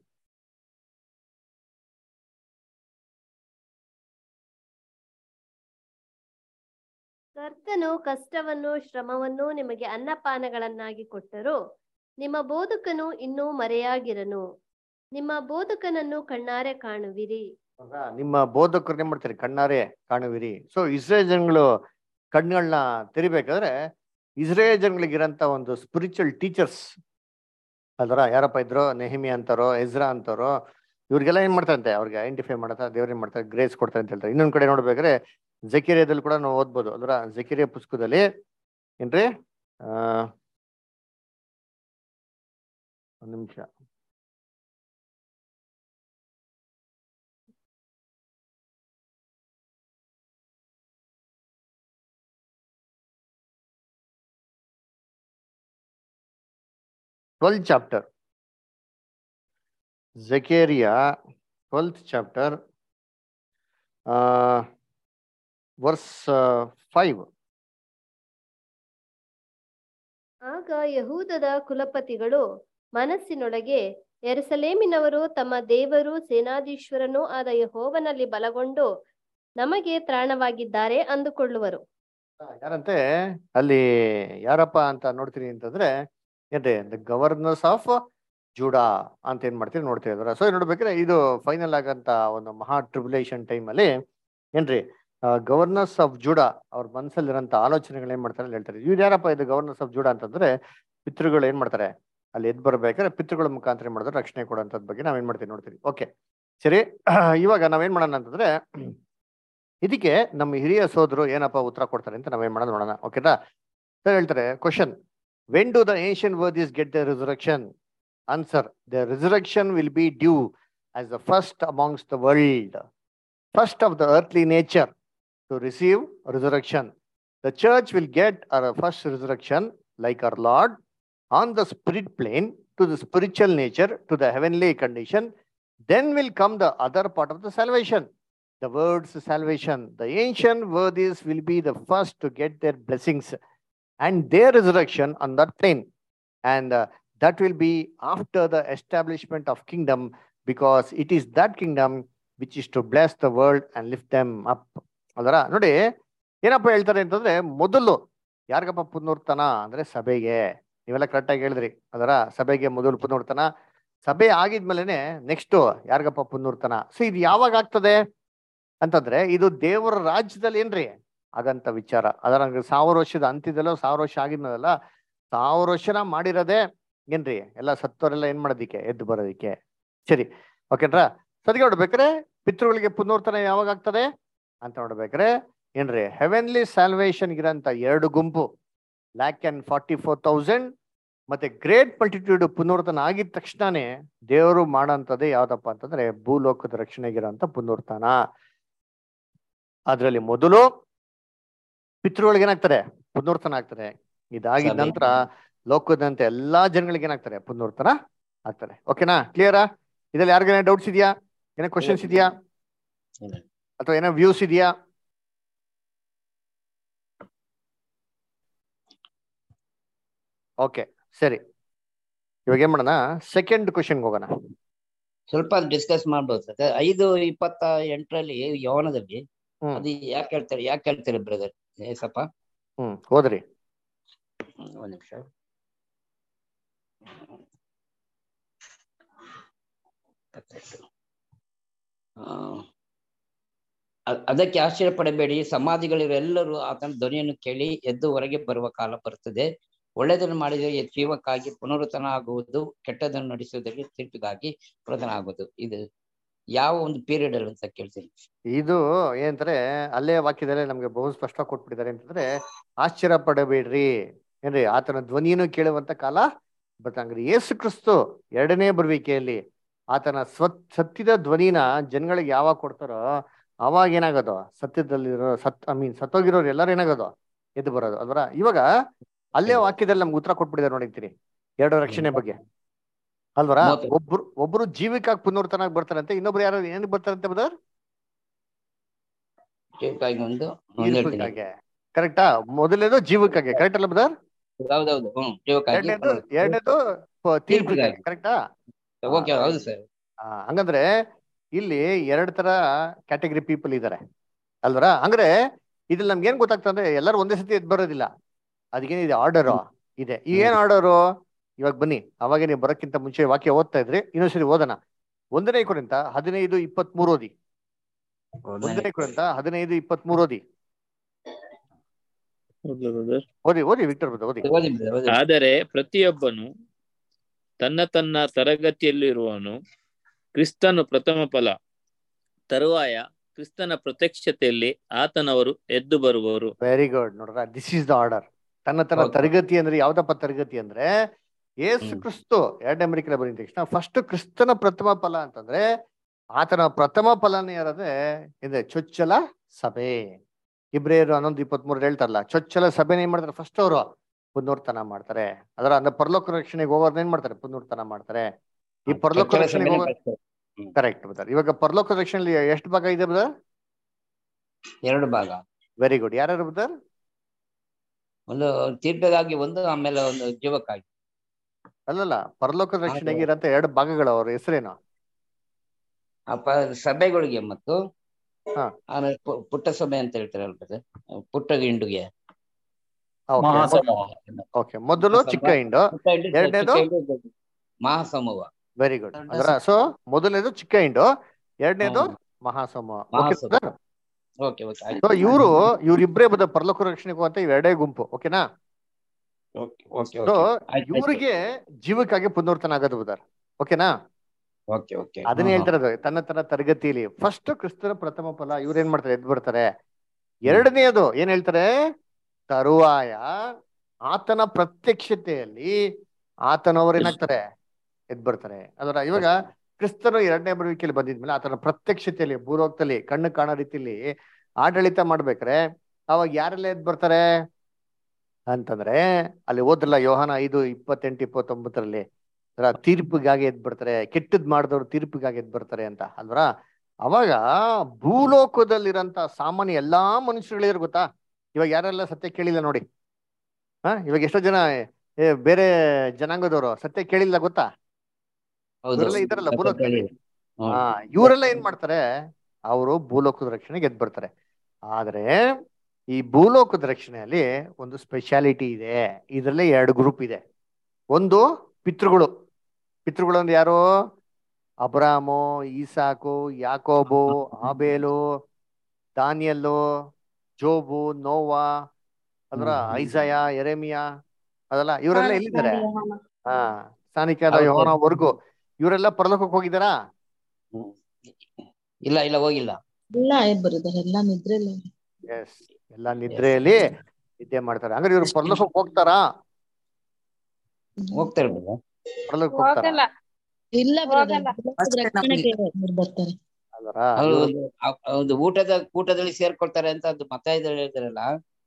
ಕರ್ತನು ಕಷ್ಟವನ್ನು ಶ್ರಮವನ್ನು ನಿಮಗೆ ಅನ್ನಪಾನಗಳನ್ನಾಗಿ ಕೊಟ್ಟರು. ನಿಮ್ಮ ಬೋಧಕನು ಇನ್ನೂ ಮರೆಯಾಗಿರನು. ನಿಮ್ಮ ಬೋಧಕನನ್ನು ಕಣ್ಣಾರೆ ಕಾಣುವಿರಿ. ನಿಮ್ಮ ಬೋಧಕರು ಏನ್ ಮಾಡ್ತಾರೆ, ಕಣ್ಣಾರೆ ಕಾಣುವಿರಿ. ಸೊ ಇಸ್ರೇಲ್ ಜನಗಳು ಕಣ್ಗಳನ್ನ ತೆರಿಬೇಕಾದ್ರೆ ಇಸ್ರೇಲ್ ಜನಗಳಿಗಿರಂತ ಒಂದು ಸ್ಪಿರಿಚುವಲ್ ಟೀಚರ್ಸ್ ಅಲ್ವರ ಯಾರಪ್ಪ ಇದ್ರು, ನೆಹಮಿ ಅಂತಾರೋ, ಎಜ್ರಾ ಅಂತಾರೋ, ಇವ್ರಿಗೆಲ್ಲ ಏನ್ ಮಾಡ್ತಾರಂತೆ, ಅವ್ರಿಗೆ ಐಡೆಂಟಿಫೈ ಮಾಡ್ತಾರೆ, ದೇವ್ರ ಏನ್ ಮಾಡ್ತಾರೆ, ಗ್ರೇಸ್ ಕೊಡ್ತಾರೆ ಅಂತ ಹೇಳ್ತಾರೆ. ಇನ್ನೊಂದ್ ಕಡೆ ನೋಡ್ಬೇಕಾದ್ರೆ ಜಕೀರಿಯಾದಲ್ಲಿ ಕೂಡ ನಾವು ಓದ್ಬೋದು ಅಲ್ವರ. ಜಕೀರಿಯಾ ಪುಸ್ತಕದಲ್ಲಿ ಏನ್ರಿ ಒಂದ್ ನಿಮಿಷ, chapter Zechariah 12th chapter verse 5. ಆಗ ಯಹೂದದ ಕುಲಪತಿಗಳು ಮನಸ್ಸಿನೊಳಗೆ, ಯೆರೂಸಲೇಮಿನವರು ತಮ್ಮ ದೇವರು ಸೇನಾಧೀಶ್ವರನೂ ಆದ ಯೆಹೋವನಲ್ಲಿ ಬಲಗೊಂಡು ನಮಗೆ ತ್ರಾಣವಾಗಿದ್ದಾರೆ ಅಂದುಕೊಳ್ಳುವರು. ಯಾರಂತೆ ಅಲ್ಲಿ ಯಾರಪ್ಪ ಅಂತ ನೋಡ್ತೀನಿ ಅಂತಂದ್ರೆ ಏನ್ರಿ, ದ ಗವರ್ನರ್ಸ್ ಆಫ್ ಜೂಡಾ ಅಂತ ಏನ್ ಮಾಡ್ತೀವಿ ನೋಡ್ತಾ ಇದಾರೆ. ಸೊ ನೋಡ್ಬೇಕ್ರೆ ಇದು ಫೈನಲ್ ಆಗಂತ ಒಂದು ಮಹಾ ಟ್ರಿಬ್ಯುಲೇಷನ್ ಟೈಮ್ ಅಲ್ಲಿ ಏನ್ರಿ ಗವರ್ನರ್ಸ್ ಆಫ್ ಜೂಡಾ ಅವ್ರ ಮನಸ್ಸಲ್ಲಿರೋಂಥ ಆಲೋಚನೆಗಳು ಏನ್ ಮಾಡ್ತಾರೆ ಹೇಳ್ತಾರೆ. ಇವ್ರು ಯಾರಪ್ಪ ಇದು ಗವರ್ನರ್ಸ್ ಆಫ್ ಜೂಡಾ ಅಂತಂದ್ರೆ ಪಿತೃಗಳು ಏನ್ ಮಾಡ್ತಾರೆ ಅಲ್ಲಿ ಎದ್ ಬರ್ಬೇಕಾದ್ರೆ ಪಿತೃಗಳ ಮುಖಾಂತರ ಏನ್ ಮಾಡಿದ್ರೆ ರಕ್ಷಣೆ ಕೊಡೋಂಥದ್ ಬಗ್ಗೆ ನಾವೇನ್ ಮಾಡ್ತೀವಿ ನೋಡ್ತೀವಿ. ಓಕೆ ಸರಿ, ಇವಾಗ ನಾವೇನ್ ಮಾಡೋಣ ಅಂತಂದ್ರೆ ಇದಕ್ಕೆ ನಮ್ಮ ಹಿರಿಯ ಸೋದರು ಏನಪ್ಪ ಉತ್ತರ ಕೊಡ್ತಾರೆ ಅಂತ ನಾವೇನ್ ಮಾಡೋಣ ನೋಡೋಣ. ಓಕೆನಾ? ಸರ್ ಹೇಳ್ತಾರೆ question, when do the ancient worthies get the resurrection? Answer, the resurrection will be due as the first amongst the world, first of the earthly nature to receive resurrection. The church will get our first resurrection like our Lord on the spirit plane to the spiritual nature, to the heavenly condition. Then will come the other part of the salvation, the words salvation. The ancient worthies will be the first to get their blessings and their resurrection on that plane. And that will be after the establishment of kingdom, because it is that kingdom which is to bless the world and lift them up. ಅದರ ನೋಡಿ ಏನಪ್ಪ ಹೇಳ್ತಾರೆ ಅಂತಂದ್ರೆ, ಮೊದಲು ಯಾರಿಗಪ್ಪ ಪುನರುತ್ಥಾನ ಅಂದ್ರೆ ಸಭೆಗೆ. ನೀವೆಲ್ಲ ಕರೆಕ್ಟಾಗಿ ಹೇಳಿದ್ರಿ. ಅದರ ಸಭೆಗೆ ಮೊದಲು ಪುನರುತ್ಥಾನ, ಸಭೆ ಆಗಿದ್ಮೇಲೆನೆ ನೆಕ್ಸ್ಟ್ ಯಾರಿಗಪ್ಪ ಪುನರುತ್ಥಾನ. ಸೊ ಇದು ಯಾವಾಗ ಆಗ್ತದೆ ಅಂತಂದ್ರೆ ಇದು ದೇವರ ರಾಜ್ಯದಲ್ಲಿ ಏನ್ರಿ ಆಗಂತ ವಿಚಾರ. ಅದರ 1000 ವರ್ಷದ ಅಂತ್ಯದಲ್ಲೋ 1000 ವರ್ಷ ಆಗಿದ್ಮೇಲೆಲ್ಲ 1000 ವರ್ಷನ ಮಾಡಿರೋದೇ ಏನ್ರಿ ಎಲ್ಲ ಸತ್ತವರೆಲ್ಲ ಏನ್ ಮಾಡೋದಿಕ್ಕೆ, ಎದ್ದು ಬರೋದಿಕ್ಕೆ. ಸರಿ ಓಕೆನ್ರಾ? ಸದ್ಗೆ ನೋಡ್ಬೇಕ್ರೆ ಪಿತೃಗಳಿಗೆ ಪುನರುತ್ಥಾನ ಯಾವಾಗ ಆಗ್ತದೆ ಅಂತ ನೋಡ್ಬೇಕ್ರೆ ಏನ್ರಿ ಹೆವೆನ್ಲಿ ಸ್ಯಾಲ್ವೇಷನ್ ಇರೋಂಥ 2 ಗುಂಪು 144,000 ಮತ್ತೆ ಗ್ರೇಟ್ ಮಲ್ಟಿಟ್ಯೂಡ್ ಪುನರುತ್ಥಾನ ಆಗಿದ ತಕ್ಷಣನೇ ದೇವರು ಮಾಡೋಂಥದ್ದೇ ಯಾವ್ದಪ್ಪ ಅಂತಂದ್ರೆ ಭೂಲೋಕದ ರಕ್ಷಣೆಗಿರೋಂಥ ಪುನರುತ್ಥಾನ. ಅದ್ರಲ್ಲಿ ಮೊದಲು ಪಿತೃಗಳಿಗೆ ಏನಾಗ್ತಾರೆ, ಪುನರುತ್ಥಾನ ಆಗ್ತಾರೆ. ಇದಾಗಿದ ನಂತರ ಲೋಕದಂತೆ ಎಲ್ಲಾ ಜನಗಳಿಗೆ ಏನಾಗ್ತಾರೆ, ಪುನರುತ್ಥಾನ ಆಗ್ತಾರೆ. ಓಕೆನಾ? ಕ್ಲಿಯರಾ? ಇದ್ರಲ್ಲಿ ಯಾರಿಗೇನ ಡೌಟ್ಸ್ ಇದೆಯಾ, ಏನೋ ಕ್ವಶನ್ಸ್ ಇದೆಯಾ, ಅಥವಾ ಏನೋ ವ್ಯೂಸ್ ಇದೆಯಾ? ಓಕೆ ಸರಿ, ಇವಾಗ ಏನ್ ಮಾಡೋಣ, ಸೆಕೆಂಡ್ ಕ್ವಶನ್ಗೆ ಹೋಗೋಣ. ಸ್ವಲ್ಪ ಡಿಸ್ಕಸ್ ಮಾಡ್ಬೋದು ಸರ್. 5:28 ಯೌವನದಲ್ಲಿ ಅದು ಯಾಕೆ ಹೇಳ್ತಾರೆ ಬ್ರದರ್ ಏಸಪ್ಪ? ಹೋದ್ರಿ ಒಂದ್ ನಿಮಿಷ. ಅದಕ್ಕೆ ಆಶ್ಚರ್ಯ ಪಡಬೇಡಿ, ಸಮಾಧಿಗಳಿರೆಲ್ಲರೂ ಆತನ ಧ್ವನಿಯನ್ನು ಕೇಳಿ ಎದ್ದು ಹೊರಗೆ ಬರುವ ಕಾಲ ಬರ್ತದೆ. ಒಳ್ಳೆಯದನ್ನು ಮಾಡಿದರೆ ಜೀವಕ್ಕಾಗಿ ಪುನರುತ್ಥಾನ ಆಗುವುದು, ಕೆಟ್ಟದನ್ನು ನಡೆಸುವುದಕ್ಕೆ ತೀರ್ಪಿಗಾಗಿ ಪುನರುತ್ಥಾನ ಆಗುವುದು. ಇದು ಯಾವ ಒಂದು ಪೀರಿಯಡ್ ಅಲ್ಲಿ ಅಂತ ಕೇಳ್ತೀನಿ. ಇದು ಏನಂತಾರೆ ಅಲ್ಲೇ ವಾಕ್ಯದಲ್ಲೇ ನಮ್ಗೆ ಬಹು ಸ್ಪಷ್ಟ ಕೊಟ್ಬಿಟ್ಟಿದ್ದಾರೆ ಅಂತಂದ್ರೆ, ಆಶ್ಚರ್ಯ ಪಡಬೇಡ್ರಿ ಏನ್ರಿ, ಆತನ ಧ್ವನಿಯನ್ನು ಕೇಳುವಂತ ಕಾಲ ಬರ್ತಂಗ್ರಿ. ಯೇಸು ಕ್ರಿಸ್ತು ಎರಡನೇ ಬರುವಿಕೆಯಲ್ಲಿ ಆತನ ಸತ್ಯದ ಧ್ವನಿನ ಜನಗಳಿಗೆ ಯಾವಾಗ ಕೊಡ್ತಾರೋ ಅವಾಗ ಏನಾಗೋದು, ಸತ್ಯದಲ್ಲಿರೋ ಸತ್ತೋಗಿರೋರು ಎಲ್ಲರೂ ಏನಾಗೋದು, ಎದ್ದು ಬರೋದು ಅಲ್ವರ. ಇವಾಗ ಅಲ್ಲೇ ವಾಕ್ಯದಲ್ಲಿ ನಮ್ಗೆ ಉತ್ತರ ಕೊಟ್ಬಿಟ್ಟಿದ್ದಾರೆ ನೋಡಿರ್ತೀನಿ, ಎರಡು ರಕ್ಷಣೆ ಬಗ್ಗೆ ಅಲ್ವರ. ಒಬ್ರು ಜೀವಿಕಾಗಿ ಪುನರ್ತನಾಗಿ ಬರ್ತಾರಂತೆ, ಇನ್ನೊಬ್ರು ಯಾರು ಏನಕ್ಕೆ ಬರ್ತಾರಂತೆ ಬ್ರದರ್? ಕರೆಕ್ಟಾ? ಮೊದಲನೇದು ಜೀವಕ್ಕಾಗಿ, ಕರೆಕ್ಟ್ ಅಲ್ಲ ಬ್ರದರ್? ಎರಡನೇದು ತೀರ್ಪಿಗಾಗಿ, ಕರೆಕ್ಟಾ? ಹಂಗಂದ್ರೆ ಇಲ್ಲಿ ಎರಡ್ ತರ ಕ್ಯಾಟಗರಿ ಪೀಪಲ್ ಇದಾರೆ ಅಲ್ವರ. ಹಂಗ್ರೆ ಇದ್ರಲ್ಲಿ ನಮ್ಗೆ ಏನ್ ಗೊತ್ತಾಗ್ತಂದ್ರೆ ಎಲ್ಲರೂ ಒಂದೇ ಸತಿ ಎದ್ದು ಬರೋದಿಲ್ಲ, ಅದಕ್ಕೇನಿದೆ ಆರ್ಡರು ಇದೆ. ಏನ್ ಆರ್ಡರು? ಇವಾಗ ಬನ್ನಿ, ಅವಾಗ ನೀವು ಬರೋಕ್ಕಿಂತ ಮುಂಚೆ ವಾಕ್ಯ ಓದ್ತಾ ಇದ್ರಿ, ಇನ್ನೊಂದ್ಸರಿ ಓದೋಣ. 1 ಕೊರಿಂಥ 15:23 ಓದಿ. 1 ಕೊರಿಂಥ 15:23 ಓದಿ. ಓದಿ ವಿಕ್ಟರ್ ಓದಿ. ಆದರೆ ಪ್ರತಿಯೊಬ್ಬನು ತನ್ನ ತರಗತಿಯಲ್ಲಿರುವವನು, ಕ್ರಿಸ್ತನು ಪ್ರಥಮ ಫಲ, ತರುವಾಯ ಕ್ರಿಸ್ತನ ಪ್ರತ್ಯಕ್ಷತೆಯಲ್ಲಿ ಆತನವರು ಎದ್ದು ಬರುವರು. Very good. ನೋಡ್ರ, ದಿಸ್ ಇಸ್ ದ ಆರ್ಡರ್. ತನ್ನ ತರಗತಿ ಅಂದ್ರೆ ಯಾವ್ದಪ್ಪ ತರಗತಿ ಅಂದ್ರೆ ಯೇಸು ಕ್ರಿಸ್ತು ಎರಡನೇ ಅಮೆರಿಕದ ಬಂದ ತಕ್ಷಣ ಫಸ್ಟ್ ಕ್ರಿಸ್ತನ ಪ್ರಥಮ ಫಲ ಅಂತಂದ್ರೆ ಆತನ ಪ್ರಥಮ ಫಲನೇ ಯಾರಂದ್ರೆ ಇದೆ ಚೊಚ್ಚಲ ಸಭೆ. ಇಬ್ರಿಯರು 11:23 ಹೇಳ್ತಾರಲ್ಲ, ಚೊಚ್ಚಲ ಸಭೆನ ಏನ್ ಮಾಡ್ತಾರೆ? ಫಸ್ಟ್ ಅವರು ಪುನರುತ್ಥಾನ ಮಾಡ್ತಾರೆ. ಅದರ ಅಂದ್ರೆ ಪರಲೋಕ ರಕ್ಷಣೆಗೆ ಹೋಗೋರ್ನ ಏನ್ ಮಾಡ್ತಾರೆ? ಪುನರುತ್ಥಾನ ಮಾಡ್ತಾರೆ. ಈ ಪರಲೋಕ ರಕ್ಷಣೆಗೆ ಹೋಗೋ ಕರೆಕ್ಟ್ ಬ್ರದರ್. ಇವಾಗ ಪರಲೋಕ ರಕ್ಷಣೆಯಲ್ಲಿ ಎಷ್ಟು ಭಾಗ ಇದೆ ಬ್ರದರ್? 2 ಭಾಗ. Very good. ಯಾರ್ಯಾರು ಬ್ರದರ್? ಒಂದು ತೀರ್ಪಿಗಾಗಿ ಒಂದು, ಆಮೇಲೆ ಒಂದು ಜೀವಕ್ಕಾಗಿ. ಅಲ್ಲಲ್ಲ, ಪರಲೋಕ ರಕ್ಷಣೆಗೆ ಇರಂತ 2 ಭಾಗಗಳು, ಅವ್ರ ಹೆಸರೇನು? ಸಭೆಗಳಿಗೆ ಮತ್ತು ಆಮೇಲೆ ಪುಟ್ಟ ಸಭೆ ಅಂತ ಹೇಳ್ತಾರೆ, ಪುಟ್ಟ ಹಿಂಡುಗೆ. ಓಕೆ, ಮೊದಲು ಚಿಕ್ಕ ಹಿಂಡು, ಎರಡನೇದು ಮಹಾಸಮೂಹ. Very good. ಅದರ ಸೊ ಮೊದಲನೇದು ಚಿಕ್ಕ ಹಿಂಡು, ಎರಡನೇದು ಮಹಾಸಮೂಹ. ಇವ್ರಿಬ್ರೇ ಬದ ಪರಲೋಕ ರಕ್ಷಣೆಗೆ ಹೋಗುವಂತ ಇವೆರಡೇ ಗುಂಪು. ಓಕೆನಾ? ಸೊ ಇವ್ರಿಗೆ ಜೀವಕ್ಕಾಗಿ ಪುನರುತ್ಥಾನ ಆಗೋದು ಬದರ್. ಓಕೆನಾ? ಅದನ್ನೇ ಹೇಳ್ತಾರದು, ತನ್ನ ತರಗತಿಯಲ್ಲಿ ಫಸ್ಟ್ ಕ್ರಿಸ್ತನ ಪ್ರಥಮ ಫಲ ಇವ್ರೇನ್ ಮಾಡ್ತಾರೆ? ಎದ್ದು ಬರ್ತಾರೆ. ಎರಡನೇದು ಏನ್ ಹೇಳ್ತಾರೆ? ತರುವಾಯ ಆತನ ಪ್ರತ್ಯಕ್ಷತೆಯಲ್ಲಿ ಆತನವರೇನಾಗ್ತಾರೆ? ಎದ್ದು ಬರ್ತಾರೆ. ಅದರ ಇವಾಗ ಕ್ರಿಸ್ತನು ಎರಡನೇ ಬರುವಿಕೆಯಲ್ಲಿ ಬಂದಿದ್ಮೇಲೆ ಆತನ ಪ್ರತ್ಯಕ್ಷತೆಯಲ್ಲಿ ಭೂಲೋಕದಲ್ಲಿ ಕಣ್ಣು ಕಾಣೋ ರೀತಿಯಲ್ಲಿ ಆಡಳಿತ ಮಾಡ್ಬೇಕ್ರೆ ಅವಾಗ ಯಾರೆಲ್ಲ ಎದ್ದು ಬರ್ತಾರೆ ಅಂತಂದ್ರೆ, ಅಲ್ಲಿ ಓದ್ರಲ್ಲ ಯೋಹಾನ 5:28-29 ತೀರ್ಪಿಗಾಗಿ ಎದ್ದು ಬರ್ತಾರೆ, ಕೆಟ್ಟದ್ ಮಾಡಿದವ್ರು ತೀರ್ಪಿಗಾಗಿ ಎದ್ದು ಬರ್ತಾರೆ ಅಂತ ಅಲ್ವರ. ಅವಾಗ ಭೂಲೋಕದಲ್ಲಿರಂತ ಸಾಮಾನ್ಯ ಎಲ್ಲಾ ಮನುಷ್ಯರುಗಳಿದ್ರು ಗೊತ್ತಾ? ಇವಾಗ ಯಾರೆಲ್ಲ ಸತ್ಯ ಕೇಳಿಲ್ಲ ನೋಡಿ. ಇವಾಗ ಎಷ್ಟೋ ಜನ ಬೇರೆ ಜನಾಂಗದವರು ಸತ್ಯ ಕೇಳಿಲ್ಲ ಗೊತ್ತಾ? ಇವರೆಲ್ಲ ಇದಾರಲ್ಲ ಭೂಲೋಕದಲ್ಲಿ. ಇವರೆಲ್ಲ ಏನ್ ಮಾಡ್ತಾರೆ? ಅವರು ಭೂಲೋಕದ ರಕ್ಷಣೆಗೆ ಎದ್ದು ಬರ್ತಾರೆ. ಆದ್ರೆ ಈ ಭೂಲೋಕದ ರಕ್ಷಣೆಯಲ್ಲಿ ಒಂದು ಸ್ಪೆಷಾಲಿಟಿ ಇದೆ. ಇದರಲ್ಲೇ 2 ಗ್ರೂಪ್ ಇದೆ. ಒಂದು ಪಿತೃಗಳು. ಪಿತೃಗಳು ಅಂದ್ರೆ ಯಾರು? ಅಬ್ರಾಮು, ಈಸಾಕು, ಯಾಕೋಬು, ಆಬೇಲು, ದಾನಿಯಲ್ಲು, ಜೋಬು, ನೋವಾ, ಅದ್ರ ಐಸಯ, ಯೆರೆಮಿಯಾ, ಅದಲ್ಲ ಇವರೆಲ್ಲ ಎಲ್ಲಿದ್ದಾರೆ? ಸ್ಥಾನಿಕದ ಯೋಹಾನವರೆಗೂ ಇವರೆಲ್ಲ ಪರಲೋಕಕ್ಕೆ ಹೋಗಿದಾರಾ? ಇಲ್ಲ ಹೋಗಿಲ್ಲ. ಎಲ್ಲ ನಿದ್ರೆಯಲ್ಲಿ. ಎಸ್, ಎಲ್ಲ ನಿದ್ರೆಯಲ್ಲಿ ನಿದ್ದೆ ಮಾಡ್ತಾರೆ. ಹಂಗಾರೆ ಇವ್ರು ಪರಲೋಕಕ್ಕೆ ಹೋಗ್ತಾರಾ? ಹೋಗ್ತಾರೆ. ಪರಲೋಕಕ್ಕೆ ಹೋಗ್ತಾರಾ? ಇಲ್ಲ ಬರ್ತಾರೆ. ಒಂದು ಕೂಟದಲ್ಲಿ ಸೇರ್ಕೊಳ್ತಾರೆ ಅಂತ ಅದು ಮತ ಹೇಳಿದ್ರಲ್ಲ.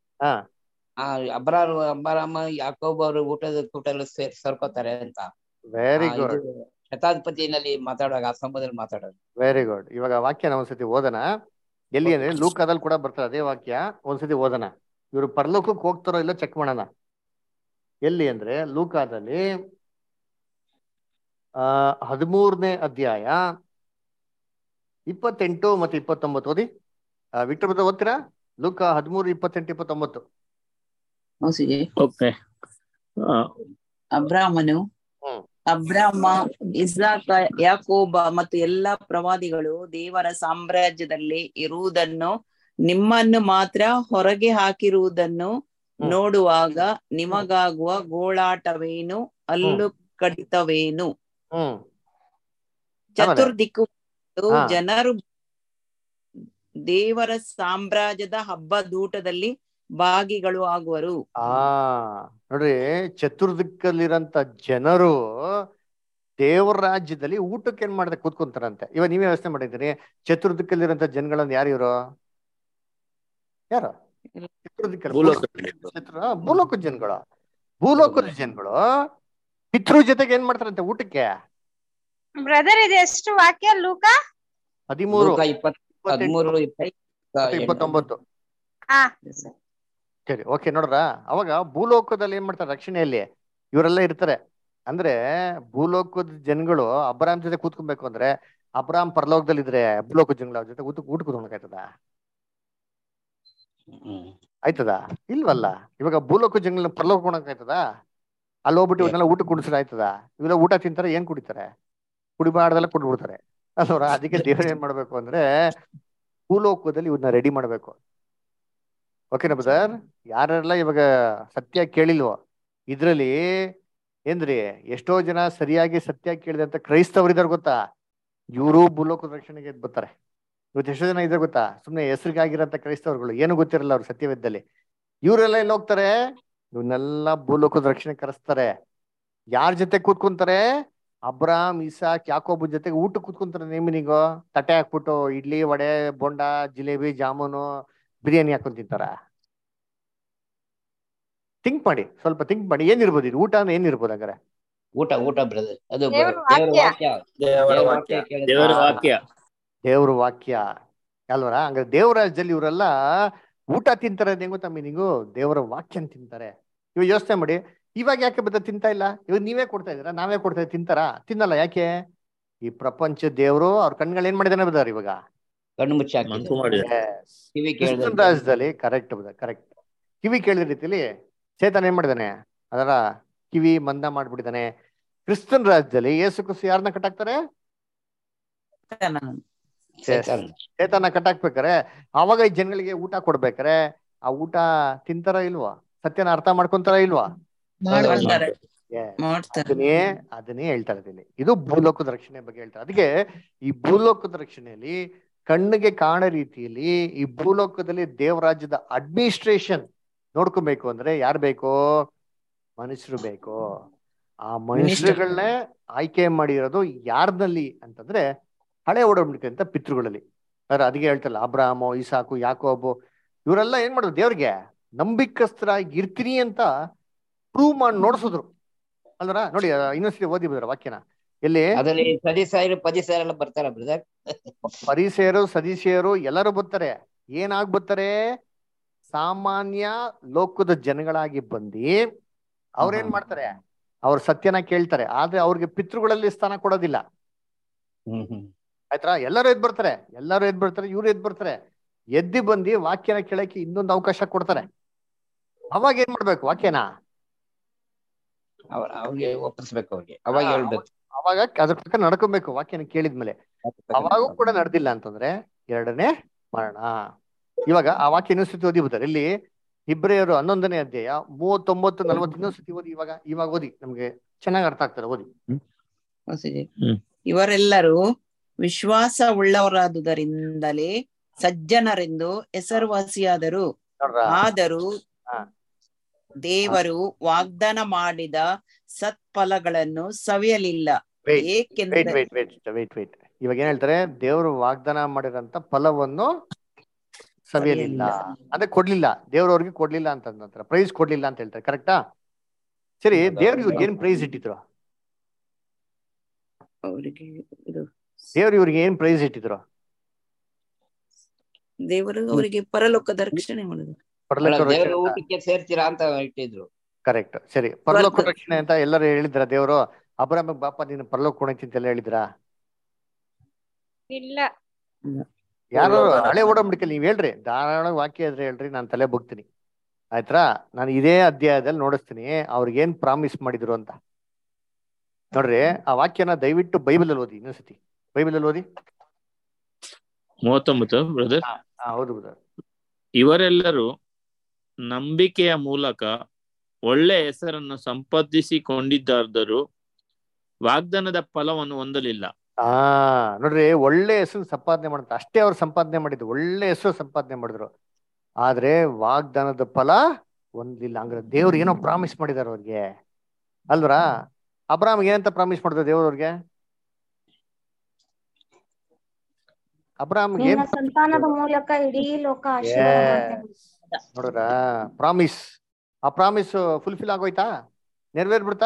ಅಬ್ರಾಮ ಯಾಕೋಬ ಅವರು ಕೂಟದಲ್ಲಿ ಸೇರ್ಕೊತಾರೆ ಅಂತ. Very good. ಶತಾಧಿಪತಿನಲ್ಲಿ ಮಾತಾಡುವಾಗ ಆ ಸಂಬಂಧದಲ್ಲಿ ಮಾತಾಡೋದು. Very good. ಇವಾಗ ವಾಕ್ಯ ನಾವು ಒಂದ್ಸತಿ ಓದೋಣ. ಎಲ್ಲಿ ಅಂದ್ರೆ ಲೂಕಾದಲ್ಲಿ ಕೂಡ ಬರ್ತಾರೆ ಅದೇ ವಾಕ್ಯ. ಒಂದ್ಸತಿ ಓದೋಣ. ಇವ್ರು ಪರಲೋಕಕ್ಕೆ ಹೋಗ್ತಾರೋ ಇಲ್ಲ ಚೆಕ್ ಮಾಡೋಣ. ಎಲ್ಲಿ ಅಂದ್ರೆ ಲೂಕಾದಲ್ಲಿ 13ನೇ ಅಧ್ಯಾಯ 28 ಮತ್ತು 29 ಓದಿ. ವಿಕ್ಟರ್ ಬದ ಓದ್ತೀರಾ? ಲೂಕ 13:28-29. ಅಬ್ರಾಮ, ಇಸಾಕ, ಯಾಕೋಬ ಮತ್ತು ಎಲ್ಲಾ ಪ್ರವಾದಿಗಳು ದೇವರ ಸಾಮ್ರಾಜ್ಯದಲ್ಲಿ ಇರುವುದನ್ನು, ನಿಮ್ಮನ್ನು ಮಾತ್ರ ಹೊರಗೆ ಹಾಕಿರುವುದನ್ನು ನೋಡುವಾಗ ನಿಮಗಾಗುವ ಗೋಳಾಟವೇನು, ಹಲ್ಲು ಕಡಿತವೇನು? ಚತುರ್ದಿಕ್ಕು ಜನರು ದೇವರ ಸಾಮ್ರಾಜ್ಯದ ಹಬ್ಬದೂಟದಲ್ಲಿ ಭಾಗಿಗಳು ಆಗುವರು. ನೋಡ್ರಿ, ಚತುರ್ದಿಕ್ಕಲ್ಲಿರಂತ ಜನರು ದೇವರ ರಾಜ್ಯದಲ್ಲಿ ಊಟಕ್ಕೆ ಏನ್ ಮಾಡಿದೆ ಕೂತ್ಕೊಂತಾರಂತೆ. ಇವಾಗ ನೀವೇ ವ್ಯವಸ್ಥೆ ಮಾಡಿದ್ದೀರಿ. ಚತುರ್ದಿಕ್ಕಲ್ಲಿರಂತ ಜನಗಳನ್ನ ಯಾರು ಯಾರು ಭೂಲೋಕದ ಜನಗಳು. ಭೂಲೋಕದ ಜನಗಳು ಪಿತೃ ಜೊತೆಗೆ ಏನ್ ಮಾಡ್ತಾರಂತೆ ಊಟಕ್ಕೆ? ಬ್ರದರ್ ಇದು ಎಷ್ಟು ವಾಕ್ಯ? ಲೂಕ 13:29. ಸರಿ, ಓಕೆ. ನೋಡ್ರ, ಅವಾಗ ಭೂಲೋಕದಲ್ಲಿ ಏನ್ ಮಾಡ್ತಾರೆ? ರಕ್ಷಣೆಯಲ್ಲಿ ಇವರೆಲ್ಲ ಇರ್ತಾರೆ. ಅಂದ್ರೆ ಭೂಲೋಕದ ಜನಗಳು ಅಬ್ರಾಮ್ ಜೊತೆ ಕೂತ್ಕೊಬೇಕು ಅಂದ್ರೆ ಅಬ್ರಾಮ್ ಪರಲೋಕದಲ್ಲಿ ಇದ್ರೆ ಭೂಲೋಕದ ಜನಗಳ ಜೊತೆ ಊಟ ಕೂತ್ಕೊಳಕಾಯ್ತದ? ಆಯ್ತದ? ಇಲ್ವಲ್ಲ. ಇವಾಗ ಭೂಲೋಕ ಜನಗಳನ್ನ ಪರಲೋಕ ಕೊಡಕಾಯ್ತದ? ಅಲ್ಲಿ ಹೋಗ್ಬಿಟ್ಟು ಇವನ್ನೆಲ್ಲ ಊಟ ಕುಡಿಸಿದ್ರೆ ಆಯ್ತದ? ಇವೆಲ್ಲ ಊಟ ತಿಂತಾರೆ, ಏನ್ ಕುಡಿತಾರೆ? ಕುಡಿಬಾರ್ದೆಲ್ಲ ಕೊಟ್ಬಿಡ್ತಾರೆ ಅಲ್ವರ. ಅದಕ್ಕೆ ದೇವರು ಏನ್ ಮಾಡ್ಬೇಕು ಅಂದ್ರೆ ಭೂಲೋಕದಲ್ಲಿ ಇವನ್ನ ರೆಡಿ ಮಾಡ್ಬೇಕು. ಓಕೆನಾ ಬ್ರದರ್? ಯಾರೆಲ್ಲ ಇವಾಗ ಸತ್ಯ ಕೇಳಿಲ್ವೋ ಇದ್ರಲ್ಲಿ ಏನ್ರಿ, ಎಷ್ಟೋ ಜನ ಸರಿಯಾಗಿ ಸತ್ಯ ಕೇಳಿದಂತ ಕ್ರೈಸ್ತವರಿದಾರ ಗೊತ್ತಾ? ಇವರು ಭೂಲೋಕದ ರಕ್ಷಣೆಗೆ ಬರ್ತಾರೆ. ಇವತ್ತು ಎಷ್ಟೋ ಜನ ಇದ್ರೆ ಗೊತ್ತಾ? ಸುಮ್ನೆ ಹೆಸರಿಗಾಗಿರೋಂಥ ಕ್ರೈಸ್ತವರುಗಳು, ಏನು ಗೊತ್ತಿರಲ್ಲ ಅವ್ರು ಸತ್ಯವೇದದಲ್ಲಿ. ಇವರೆಲ್ಲ ಎಲ್ಲಿ ಹೋಗ್ತಾರೆ? ಇವನ್ನೆಲ್ಲ ಭೂಲೋಕದ ರಕ್ಷಣೆ ಕರೆಸ್ತಾರೆ. ಯಾರ ಜೊತೆ ಕೂತ್ಕೊಂತಾರೆ? ಅಬ್ರಾಮ್, ಇಸಾಕ್, ಯಾಕೋಬ್ ಜೊತೆಗೆ ಊಟ ಕೂತ್ಕೊಂತಾರೆ. ನೇಮಿನಿಗೋ ತಟ್ಟೆ ಹಾಕ್ಬಿಟ್ಟು ಇಡ್ಲಿ, ವಡೆ, ಬೋಂಡ, ಜಿಲೇಬಿ, ಜಾಮೂನು, ಬಿರಿಯಾನಿ ಹಾಕೊಂಡ್ ತಿಂತಾರ? ಥಿಂಕ್ ಮಾಡಿ, ಸ್ವಲ್ಪ ಥಿಂಕ್ ಮಾಡಿ. ಏನಿರ್ಬೋದು ಇದು? ಊಟ ಅಂದ್ರೆ ಏನಿರ್ಬೋದು ಹಂಗಾರೆ? ಊಟ ಬ್ರದರ್, ಅದು ದೇವ್ರ ವಾಕ್ಯ ಅಲ್ವರ. ಹಂಗಾರೆ ದೇವ್ರ ರಾಜ್ಯದಲ್ಲಿ ಇವರೆಲ್ಲ ಊಟ ತಿಂತಾರೆ. ಹೆಂಗ್ ಗೊತ್ತಾ ಮೀನಿಂಗು? ದೇವರ ವಾಕ್ಯನ ತಿಂತಾರೆ. ಇವಾಗ ಯೋಚನೆ ಮಾಡಿ, ಇವಾಗ ಯಾಕೆ ಬದ ತಿಂತಾ ಇಲ್ಲ? ಇವಾಗ ನೀವೇ ಕೊಡ್ತಾ ಇದೀರಾ, ನಾವೇ ಕೊಡ್ತಾ ಇದ್ದೀವಿ, ತಿಂತಾರಾ? ತಿನ್ನಲ್ಲ. ಯಾಕೆ? ಈ ಪ್ರಪಂಚ ದೇವರು ಅವ್ರ ಕಣ್ಗಳು ಏನ್ ಮಾಡಿದಾನೆ ಬದಾರ? ಇವಾಗ ಕಣ್ಣು ಮುಚ್ಚಿ ಕ್ರಿಸ್ತನ್ ರಾಜ್ಯದಲ್ಲಿ ಕರೆಕ್ಟ್ ಬದ, ಕರೆಕ್ಟ್. ಕಿವಿ ಕೇಳಿದ ರೀತಿಲಿ ಚೇತನ ಏನ್ ಮಾಡಿದಾನೆ? ಅದರ ಕಿವಿ ಮಂದ ಮಾಡ್ಬಿಟ್ಟಿದ್ದಾನೆ. ಕ್ರಿಸ್ತನ್ ರಾಜ್ಯದಲ್ಲಿ ಯೇಸು ಕ್ರಿಸ್ತ ಯಾರನ್ನ ಕಟ್ಟಾಕ್ತಾರೆ? ಚೇತನ ಕಟ್ಟಾಕ್ಬೇಕಾರೆ ಅವಾಗ ಈ ಜನಗಳಿಗೆ ಊಟ ಕೊಡ್ಬೇಕಾರೆ ಆ ಊಟ ತಿಂತಾರ ಇಲ್ವಾ? ಸತ್ಯನ ಅರ್ಥ ಮಾಡ್ಕೊಂತಾರ ಇಲ್ವಾ? ಅದನ್ನೇ ಹೇಳ್ತಾ ಇದ್ದೀನಿ. ಇದು ಭೂಲೋಕದ ರಕ್ಷಣೆ ಬಗ್ಗೆ ಹೇಳ್ತಾರೆ. ಅದಕ್ಕೆ ಈ ಭೂಲೋಕದ ರಕ್ಷಣೆಯಲ್ಲಿ ಕಣ್ಣಿಗೆ ಕಾಣ ರೀತಿಯಲ್ಲಿ ಈ ಭೂಲೋಕದಲ್ಲಿ ದೇವರಾಜ್ಯದ ಅಡ್ಮಿನಿಸ್ಟ್ರೇಷನ್ ನೋಡ್ಕೊಬೇಕು ಅಂದ್ರೆ ಯಾರು ಬೇಕು? ಮನುಷ್ಯರು ಬೇಕು. ಆ ಮನುಷ್ಯರುಗಳನ್ನೇ ಆಯ್ಕೆ ಮಾಡಿರೋದು ಯಾರ್ನಲ್ಲಿ ಅಂತಂದ್ರೆ ಹಳೆ ಒಡಂಬಡಿಕೆ ಅಂತ ಪಿತೃಗಳಲ್ಲಿ. ಅದಕ್ಕೆ ಹೇಳ್ತಲ್ಲ, ಅಬ್ರಾಹಮು, ಇಸಾಕು, ಯಾಕೋಬು ಇವರೆಲ್ಲ ಏನ್ ಮಾಡಿದ್ರು? ದೇವ್ರಿಗೆ ನಂಬಿಕಸ್ಥರಾಗಿ ಇರ್ತೀನಿ ಅಂತ ಪ್ರೂವ್ ಮಾಡಿ ನೋಡ್ಸಿದ್ರು ಅಲ್ವರ. ನೋಡಿ, ಇನ್ನೊಂದ್ಸತಿ ಓದಿ ಬಿಡ್ರ ವಾಕ್ಯನ. ಎಲ್ಲಿ ಪರಿಸೇರು ಬರ್ತಾರ ಬ್ರದರ್? ಪರಿಸೇರು, ಸದೀಸಿಯರು ಎಲ್ಲರೂ ಬರ್ತಾರೆ. ಏನಾಗ್ ಬರ್ತಾರೆ? ಸಾಮಾನ್ಯ ಲೋಕದ ಜನಗಳಾಗಿ ಬಂದು ಅವ್ರೇನ್ ಮಾಡ್ತಾರೆ? ಅವ್ರ ಸತ್ಯನ ಕೇಳ್ತಾರೆ. ಆದ್ರೆ ಅವ್ರಿಗೆ ಪಿತೃಗಳಲ್ಲಿ ಸ್ಥಾನ ಕೊಡೋದಿಲ್ಲ. ಆಯ್ತಾ? ಎಲ್ಲರೂ ಎದ್ ಬರ್ತಾರೆ, ಇವ್ರು ಎದ್ ಬರ್ತಾರೆ. ಎದ್ದು ಬಂದು ವಾಕ್ಯನ ಕೇಳಕ್ಕೆ ಇನ್ನೊಂದು ಅವಕಾಶ ಕೊಡ್ತಾರೆ. ಅವಾಗ ಏನ್ ಮಾಡ್ಬೇಕು? ವಾಕ್ಯನ ಅವ್ರಿಗೆ ಒಪ್ಪಿಸ್ಬೇಕು. ಅವ್ರಿಗೆ ಅವಾಗ ಹೇಳ್ಬೇಕು, ಅವಾಗ ಅದ್ರ ಪ್ರಕಾರ ನಡ್ಕೊಬೇಕು. ವಾಕ್ಯನ ಕೇಳಿದ್ಮೇಲೆ ಅವಾಗೂ ಕೂಡ ನಡೆದಿಲ್ಲ ಅಂತಂದ್ರೆ ಎರಡನೇ ಮರಣ. ಇವಾಗ ಆ ವಾಕ್ಯ ಇನ್ನೊಂದ್ಸತಿ ಓದಿ ಬರ್ತಾರೆ. ಇಲ್ಲಿ ಇಬ್ರಿಯರು 11ನೇ ಅಧ್ಯಾಯ 39-40 ಇನ್ನೊಂದ್ಸತಿ ಓದಿ. ಇವಾಗ ಓದಿ, ನಮ್ಗೆ ಚೆನ್ನಾಗಿ ಅರ್ಥ ಆಗ್ತಾರೆ. ಓದಿ. ಇವರೆಲ್ಲರೂ ವಿಶ್ವಾಸವುಳ್ಳವರಾದುದರಿಂದಲೇ ಸಜ್ಜನರೆಂದು ಹೆಸರುವಾಸಿಯಾದರು. ಆದರೂ ದೇವರು ವಾಗ್ದಾನ ಮಾಡಿದ ಸತ್ಫಲಗಳನ್ನು ಸವಿಯಲಿಲ್ಲ. ಏಕೆಂದರೆ ಇವಾಗ ಏನ್ ಹೇಳ್ತಾರೆ? ದೇವರು ವಾಗ್ದಾನ ಮಾಡಿರಂತ ಫಲವನ್ನು ಸವಿಯಲಿಲ್ಲ ಅಂದ್ರೆ ಕೊಡ್ಲಿಲ್ಲ. ದೇವ್ರವ್ರಿಗೆ ಕೊಡ್ಲಿಲ್ಲ ಅಂತ ಪ್ರೈಸ್ ಕೊಡ್ಲಿಲ್ಲ ಅಂತ ಹೇಳ್ತಾರೆ. ಕರೆಕ್ಟಾ? ಸರಿ, ದೇವ್ರು ಇವ್ರಿಗೆ ಏನ್ ಪ್ರೈಸ್ ಇಟ್ಟಿದ್ರು? ದೇವ್ರು ಇವ್ರಿಗೆ ಏನ್ ಪ್ರೈಸ್ ಇಟ್ಟಿದ್ರು? ದೇವರು ಅವರಿಗೆ ಪರಲೋಕದ ರಕ್ಷಣೆ ಮಾಡಿದ್ರು. ಊಟಕ್ಕೆ ಸೇರ್ತೀರಾ ಅಂತ ಇಟ್ಟಿದ್ರು. ಕರೆಕ್ಟ್. ಸರಿ, ಪರಲೋಕ ರಕ್ಷಣೆ ಅಂತ ಎಲ್ಲರೂ ಹೇಳಿದ್ರ? ದೇವರು ಅಬ್ರಾಹ್ಮ ಬಾಪ ನೀನು ಪರಲೋಕ ಕೊಡೈತಿ ಅಂತೆಲ್ಲ ಹೇಳಿದ್ರ? ಇಲ್ಲ. ಯಾರು ಹಳೆ ಒಡಂಬಡಿಕೆಯಲ್ಲಿ ನೀವ್ ಹೇಳ್ರಿ, ಧಾರಾಳ ವಾಕ್ಯ ಇದ್ರೆ ಹೇಳ್ರಿ, ನಾನು ತಲೆ ಬಗ್ತೀನಿ. ಆಯ್ತಾ? ನಾನು ಇದೇ ಅಧ್ಯಾಯದಲ್ಲಿ ನೋಡಿಸ್ತೀನಿ ಅವ್ರಿಗೆ ಏನ್ ಪ್ರಾಮಿಸ್ ಮಾಡಿದ್ರು ಅಂತ. ನೋಡ್ರಿ, ಆ ವಾಕ್ಯನ ದಯವಿಟ್ಟು ಬೈಬಲ್ ಅಲ್ಲಿ ಓದಿ. ಇನ್ನೊಂದ್ಸತಿ ಬೈಬಲ್ ಅಲ್ಲಿ ಓದಿ. 39 ಬ್ರದರ್. ಹೌದು ಬ್ರದರ್. ಇವರೆಲ್ಲರೂ ನಂಬಿಕೆಯ ಮೂಲಕ ಒಳ್ಳೆ ಹೆಸರನ್ನು ಸಂಪಾದಿಸಿಕೊಂಡಿದ್ದಾದರೂ ವಾಗ್ದಾನದ ಫಲವನ್ನು ಹೊಂದಲಿಲ್ಲ. ನೋಡ್ರಿ, ಒಳ್ಳೆ ಹೆಸರು ಸಂಪಾದನೆ ಮಾಡುತ್ತೆ, ಅಷ್ಟೇ ಅವ್ರು ಸಂಪಾದನೆ ಮಾಡಿದ್ರು, ಒಳ್ಳೆ ಹೆಸರು ಸಂಪಾದನೆ ಮಾಡಿದ್ರು. ಆದ್ರೆ ವಾಗ್ದಾನದ ಫಲ ಹೊಂದಲಿಲ್ಲ. ಹಂಗಾರೆ ದೇವ್ರು ಏನೋ ಪ್ರಾಮಿಸ್ ಮಾಡಿದಾರ ಅವ್ರಿಗೆ ಅಲ್ವರಾ? ಅಬ್ರಾಹ್ಮ್ ಏನಂತ ಪ್ರಾಮಿಸ್ ಮಾಡಿದ್ರು ದೇವ್ರವ್ರಿಗೆ? ಅಬ್ರಾಹ್ಮ್ ನಿನ್ನ ಸಂತಾನದ ಮೂಲಕ ಇಡೀ ಲೋಕ ನೋಡ್ರ ಪ್ರಾಮಿಸ್. ಆ ಪ್ರಾಮಿಸ್ ಫುಲ್ಫಿಲ್ ಆಗೋಯ್ತಾ? ನೆರವೇರ್ಬಿಡ್ತಾ?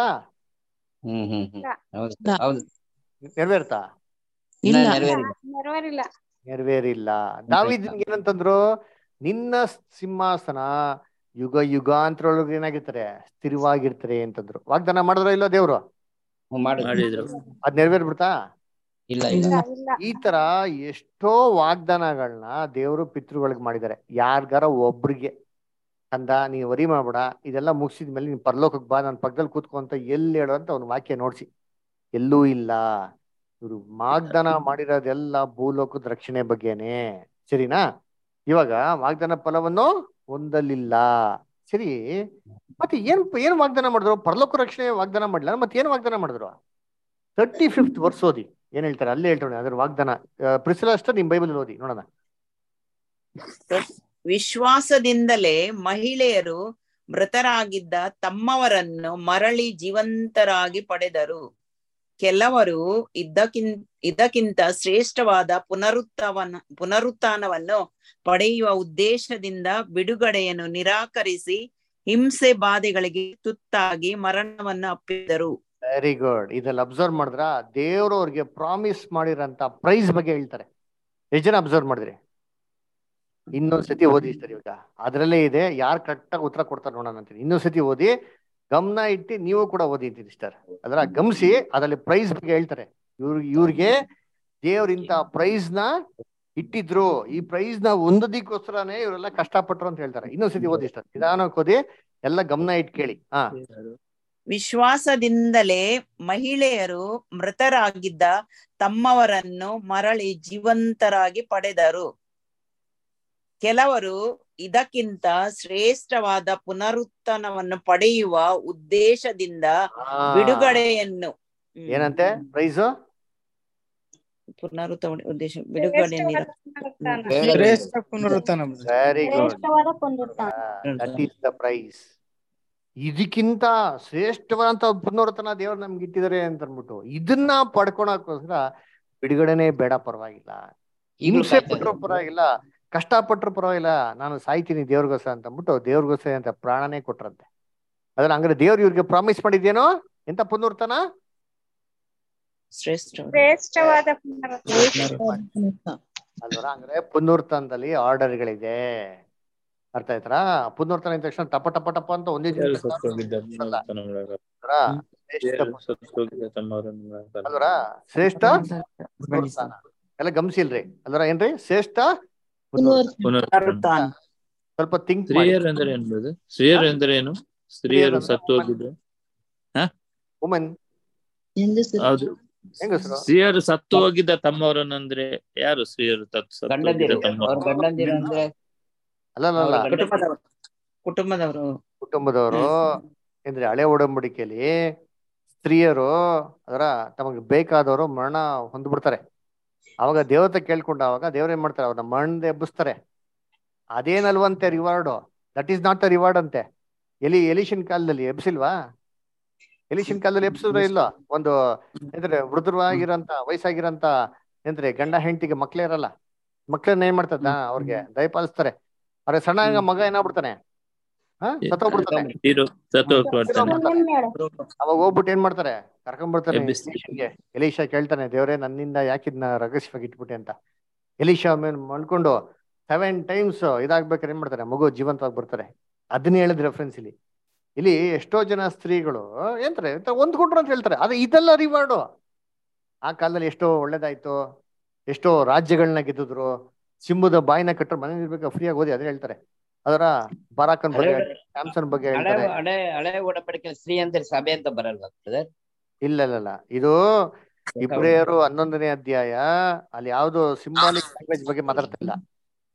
ನೆರವೇರ್ತಾ? ನೆರವೇರಿಲ್ಲ. ದಾವೀದನಿಗೆ ಏನಂತಂದ್ರು? ನಿನ್ನ ಸಿಂಹಾಸನ ಯುಗ ಯುಗಾಂತರೊಳಗೆ ಏನಾಗಿರ್ತಾರೆ, ಸ್ಥಿರವಾಗಿರ್ತಾರೆ ಅಂತಂದ್ರು. ವಾಗ್ದಾನ ಮಾಡಿದ್ರ ಇಲ್ಲೋ ದೇವ್ರು? ಅದ್ ನೆರವೇರ್ಬಿಡ್ತಾ? ಈ ತರ ಎಷ್ಟೋ ವಾಗ್ದಾನಗಳನ್ನ ದೇವರು ಪಿತೃಗಳಿಗೆ ಮಾಡಿದ್ದಾರೆ. ಯಾರ್ಗಾರ ಒಬ್ರಿಗೆ ಅಂದ ನೀ ವರಿ ಮಾಡ್ಬೇಡ, ಇದೆಲ್ಲ ಮುಗಿಸಿದ್ಮೇಲೆ ನೀನ್ ಪರಲೋಕಕ್ಕೆ ಬಾ, ನನ್ನ ಪಕ್ಕದಲ್ಲಿ ಕೂತ್ಕೊಂತ ಎಲ್ಲಿ ಹೇಳು ಅಂತ ಅವ್ನು ವಾಕ್ಯ ನೋಡ್ಸಿ. ಎಲ್ಲೂ ಇಲ್ಲ. ಇವ್ರು ವಾಗ್ದಾನ ಮಾಡಿರೋದೆಲ್ಲ ಭೂಲೋಕದ ರಕ್ಷಣೆ ಬಗ್ಗೆನೆ, ಸರಿನಾ? ಇವಾಗ ವಾಗ್ದಾನ ಫಲವನ್ನು ಹೊಂದಲಿಲ್ಲ. ಸರಿ, ಮತ್ತೆ ಏನ್ ವಾಗ್ದಾನ ಮಾಡಿದ್ರು? ಪರಲೋಕ ರಕ್ಷಣೆ ವಾಗ್ದಾನ ಮಾಡಲಿಲ್ಲ, ಮತ್ತೆ ಏನ್ ವಾಗ್ದಾನ ಮಾಡಿದ್ರು? 35th ವರ್ಸ್ ಓದಿ, ಏನ್ ಹೇಳ್ತಾರೆ ಅಲ್ಲೇ ಹೇಳ್ತಾರೆ ಅದ್ರ ವಾಗ್ದಾನ. ಪ್ರಿಸಿಲಾ ಅಷ್ಟ ನಿಮ್ ಬೈಬಲ್ ಓದಿ ನೋಡೋಣ. ವಿಶ್ವಾಸದಿಂದಲೇ ಮಹಿಳೆಯರು ಮೃತರಾಗಿದ್ದ ತಮ್ಮವರನ್ನು ಮರಳಿ ಜೀವಂತರಾಗಿ ಪಡೆದರು. ಕೆಲವರು ಇದಕ್ಕಿಂತ ಶ್ರೇಷ್ಠವಾದ ಪುನರುತ್ಥಾನವನ್ನು ಪಡೆಯುವ ಉದ್ದೇಶದಿಂದ ಬಿಡುಗಡೆಯನ್ನು ನಿರಾಕರಿಸಿ ಹಿಂಸೆ ಬಾಧೆಗಳಿಗೆ ತುತ್ತಾಗಿ ಮರಣವನ್ನು ಅಪ್ಪಿದರು. Very good. ಇದೆಲ್ಲ ಅಬ್ಸರ್ವ್ ಮಾಡಿದ್ರ ದೇವ್ರು ಅವ್ರಿಗೆ ಪ್ರಾಮಿಸ್ ಮಾಡಿರಂತ ಪ್ರೈಸ್ ಬಗ್ಗೆ ಹೇಳ್ತಾರೆ. ಎಷ್ಟು ಜನ ಅಬ್ಸರ್ವ್ ಮಾಡಿದ್ರಿ? ಇನ್ನೊಂದ್ಸತಿ ಓದಿ ಸರ್. ಇವಾಗ ಅದ್ರಲ್ಲೇ ಇದೆ, ಯಾರು ಕರೆಕ್ಟಾಗಿ ಉತ್ತರ ಕೊಡ್ತಾರೆ ನೋಡೋಣ ಅಂತೀನಿ. ಇನ್ನೊಂದ್ಸತಿ ಓದಿ, ಗಮನ ಇಟ್ಟು ನೀವು ಕೂಡ ಓದಿ ಸಿಸ್ಟರ್. ಅದರ ಗಮನಿಸಿ, ಅದರಲ್ಲಿ ಪ್ರೈಸ್ ಬಗ್ಗೆ ಹೇಳ್ತಾರೆ. ಇವ್ರಿಗೆ ದೇವ್ರ ಇಂತ ಪ್ರೈಸ್ ನ ಇಟ್ಟಿದ್ರು, ಈ ಪ್ರೈಸ್ ನ ಹೊಂದೋದಕ್ಕೋಸ್ಕರನೇ ಇವರೆಲ್ಲ ಕಷ್ಟಪಟ್ರು ಅಂತ ಹೇಳ್ತಾರೆ. ಇನ್ನೊಂದ್ಸತಿ ಓದಿ ಸರ್, ನಿಧಾನಕ್ಕೆ ಓದಿ, ಎಲ್ಲ ಗಮನ ಇಟ್ಟು ಕೇಳಿ. ವಿಶ್ವಾಸದಿಂದಲೇ ಮಹಿಳೆಯರು ಮೃತರಾಗಿದ್ದ ತಮ್ಮವರನ್ನು ಮರಳಿ ಜೀವಂತರಾಗಿ ಪಡೆದರು. ಕೆಲವರು ಇದಕ್ಕಿಂತ ಶ್ರೇಷ್ಠವಾದ ಪುನರುತ್ಥಾನವನ್ನು ಪಡೆಯುವ ಉದ್ದೇಶದಿಂದ ಬಿಡುಗಡೆಯನ್ನು ಏನಂತೆ ಪ್ರೈಸ್? ಪುನರುತ್ಥಾನ ಉದ್ದೇಶ ಬಿಡುಗಡೆ. Very good. That is the prize. ಇದಕ್ಕಿಂತ ಶ್ರೇಷ್ಠವಾದಂತ ಪುನರುತ್ಥಾನ ದೇವ್ರು ನಮ್ಗೆ ಇಟ್ಟಿದ್ದಾರೆ ಅಂತ ಅನ್ಬಿಟ್ಟು ಇದನ್ನ ಪಡ್ಕೊಳಕೋಸ್ಕರ ಬಿಡುಗಡೆನೆ ಬೇಡ, ಪರವಾಗಿಲ್ಲ, ಹಿಂಸೆ ಪಟ್ರು ಪರವಾಗಿಲ್ಲ, ಕಷ್ಟಪಟ್ರು ಪರವಾಗಿಲ್ಲ, ನಾನು ಸಾಯ್ತೀನಿ ದೇವ್ರಿಗೋಸ್ಕರ ಅಂತ ಅಂದ್ಬಿಟ್ಟು ದೇವ್ರಿಗೋಸ್ಕರ ಅಂತ ಪ್ರಾಣನೇ ಕೊಟ್ರಂತೆ. ಅದ್ರ ಹಂಗಾರೆ ದೇವ್ರು ಇವ್ರಿಗೆ ಪ್ರಾಮಿಸ್ ಮಾಡಿದ್ಯೇನೋ ಎಂತ ಪುನರುತ್ಥಾನ? ಶ್ರೇಷ್ಠವಾದ ಅಲ್ವರ? ಹಂಗಾರೆ ಪುನರುತ್ಥಾನದಲ್ಲಿ ಆರ್ಡರ್ಗಳಿದೆ. ಅರ್ಥ ಆಯ್ತಾ? ಪುನರುತ್ಥಾನ ಇದ್ದ ತಕ್ಷಣ ಟಪ ಟಪ ಟಪ ಅಂತ ಒಂದೇ ಅಲ್ವರ ಶ್ರೇಷ್ಠ ಪುನರುತ್ಥಾನ ಎಲ್ಲ ಗಮನಿಸಿಲ್ರಿ ಅಲ್ವರ? ಏನ್ರಿ ಶ್ರೇಷ್ಠ ಸ್ವಲ್ಪ ಥಿಂಕ್ ಸ್ತ್ರೀಯರು ಅಂದ್ರೆ ಏನ್ಬೋದು? ಸ್ತ್ರೀಯರು ಅಂದ್ರೆ ಏನು? ಸ್ತ್ರೀಯರು ಸತ್ತು ಹೋಗಿದ್ರು. ವುಮೆನ್. ಹೌದು, ಸ್ತ್ರೀಯರು ಸತ್ತು ಹೋಗಿದ್ದ ತಮ್ಮವರನ್ನಂದ್ರೆ ಯಾರು? ಸ್ತ್ರೀಯರು ಸತ್ತು ಹೋಗಿದ್ದ ತಮ್ಮವರು ಅಲ್ಲ, ಕುಟುಂಬದವರು ಅಂದ್ರೆ ಹಳೆ ಒಡಂಬಡಿಕೆಯಲ್ಲಿ ಸ್ತ್ರೀಯರು ಅದರ ತಮಗೆ ಬೇಕಾದವರು ಮರಣ ಹೊಂದ್ಬಿಡ್ತಾರೆ. ಅವಾಗ ದೇವತೆ ಕೇಳ್ಕೊಂಡ ಅವಾಗ ದೇವ್ರ ಏನ್ ಮಾಡ್ತಾರೆ? ಅವ್ರನ್ನ ಮಣ್ಣದ ಎಬ್ಬಿಸ್ತಾರೆ. ಅದೇನಲ್ವಂತೆ reward? That is not a reward ಅಂತೆ. ಎಲಿಶನ್ ಕಾಲದಲ್ಲಿ ಎಬ್ಸಿಲ್ವಾ? ಎಲಿಶನ್ ಕಾಲದಲ್ಲಿ ಎಬ್ಸಿದ್ರೆ ಇಲ್ಲ. ಒಂದು ಅಂದ್ರೆ ವೃದ್ಧವಾಗಿರಂತ ವಯಸ್ಸಾಗಿರಂತ ಅಂದ್ರೆ ಗಂಡ ಹೆಂಡತಿಗೆ ಮಕ್ಳೇ ಇರಲ್ಲ, ಮಕ್ಳನ್ನ ಏನ್ ಮಾಡ್ತದ ಅವ್ರಿಗೆ ದಯಪಾಲಿಸ್ತಾರೆ. ಅವ್ರ ಸಣ್ಣ ಮಗ ಏನಾಗ್ಬಿಡ್ತಾನೆ, ಸತ್ತೋಗ್ಬಿಡ್ತಾನೆ. ಅವಾಗ ಹೋಗ್ಬಿಟ್ಟು ಏನ್ ಮಾಡ್ತಾರೆ? ಕರ್ಕೊಂಡ್ಬಿಡ್ತಾನೆ ಎಲೀಷನ್ಗೆ. ಎಲೀಶಾ ಕೇಳ್ತಾನೆ, ದೇವ್ರೆ ನನ್ನಿಂದ ಯಾಕಿದ್ನ ರಹಸ್ಯವಾಗಿ ಇಟ್ಬಿಟ್ಟೆ ಅಂತ. ಎಲೀಶಾ ಮೇಲೆ ಮಲ್ಕೊಂಡು 7 times ಇದಾಗ್ಬೇಕಾದ್ರೆ ಏನ್ ಮಾಡ್ತಾರೆ? ಮಗು ಜೀವಂತವಾಗಿ ಬರ್ತಾರೆ. ಅದನ್ನ ಹೇಳಿದ್ ರೆಫರೆನ್ಸ್ ಇಲ್ಲಿ ಎಷ್ಟೋ ಜನ ಸ್ತ್ರೀಗಳು ಏನ್ತಾರೆ ಹೊಂದ್ಕೊಂಡ್ರು ಅಂತ ಹೇಳ್ತಾರೆ. ಆದ್ರೆ ಇದೆಲ್ಲ ರಿವಾರ್ಡು. ಆ ಕಾಲದಲ್ಲಿ ಎಷ್ಟೋ ಒಳ್ಳೇದಾಯ್ತು, ಎಷ್ಟೋ ರಾಜ್ಯಗಳನ್ನ ಗೆದ್ದಿದ್ರು, ಸಿಂಹದ ಬಾಯಿನ ಕಟ್ಟರು ಮನೆ ಇರ್ಬೇಕು, ಫ್ರೀಯಾಗಿ ಓದಿ ಅದೇ ಹೇಳ್ತಾರೆ. ಅದರ ಬರಾಕನ್ ಬಗ್ಗೆ, ಸ್ಯಾಮ್ಸನ್ ಬಗ್ಗೆ ಹೇಳ್ತಾರೆ. ಹಳೆ ಒಡಂಬಡಿಕೆ ಸ್ತ್ರೀ ಅಂತ ಸಭೆ ಅಂತ ಬರಲ್ವಾ? ಇಲ್ಲ, ಇದು ಇಬ್ರಿಯರು 11ನೇ ಅಧ್ಯಾಯ. ಅಲ್ಲಿ ಯಾವ್ದು ಸಿಂಬಾಲಿಕ್ ಲ್ಯಾಂಗ್ವೇಜ್ ಬಗ್ಗೆ ಮಾತಾಡ್ತಾ ಇಲ್ಲ.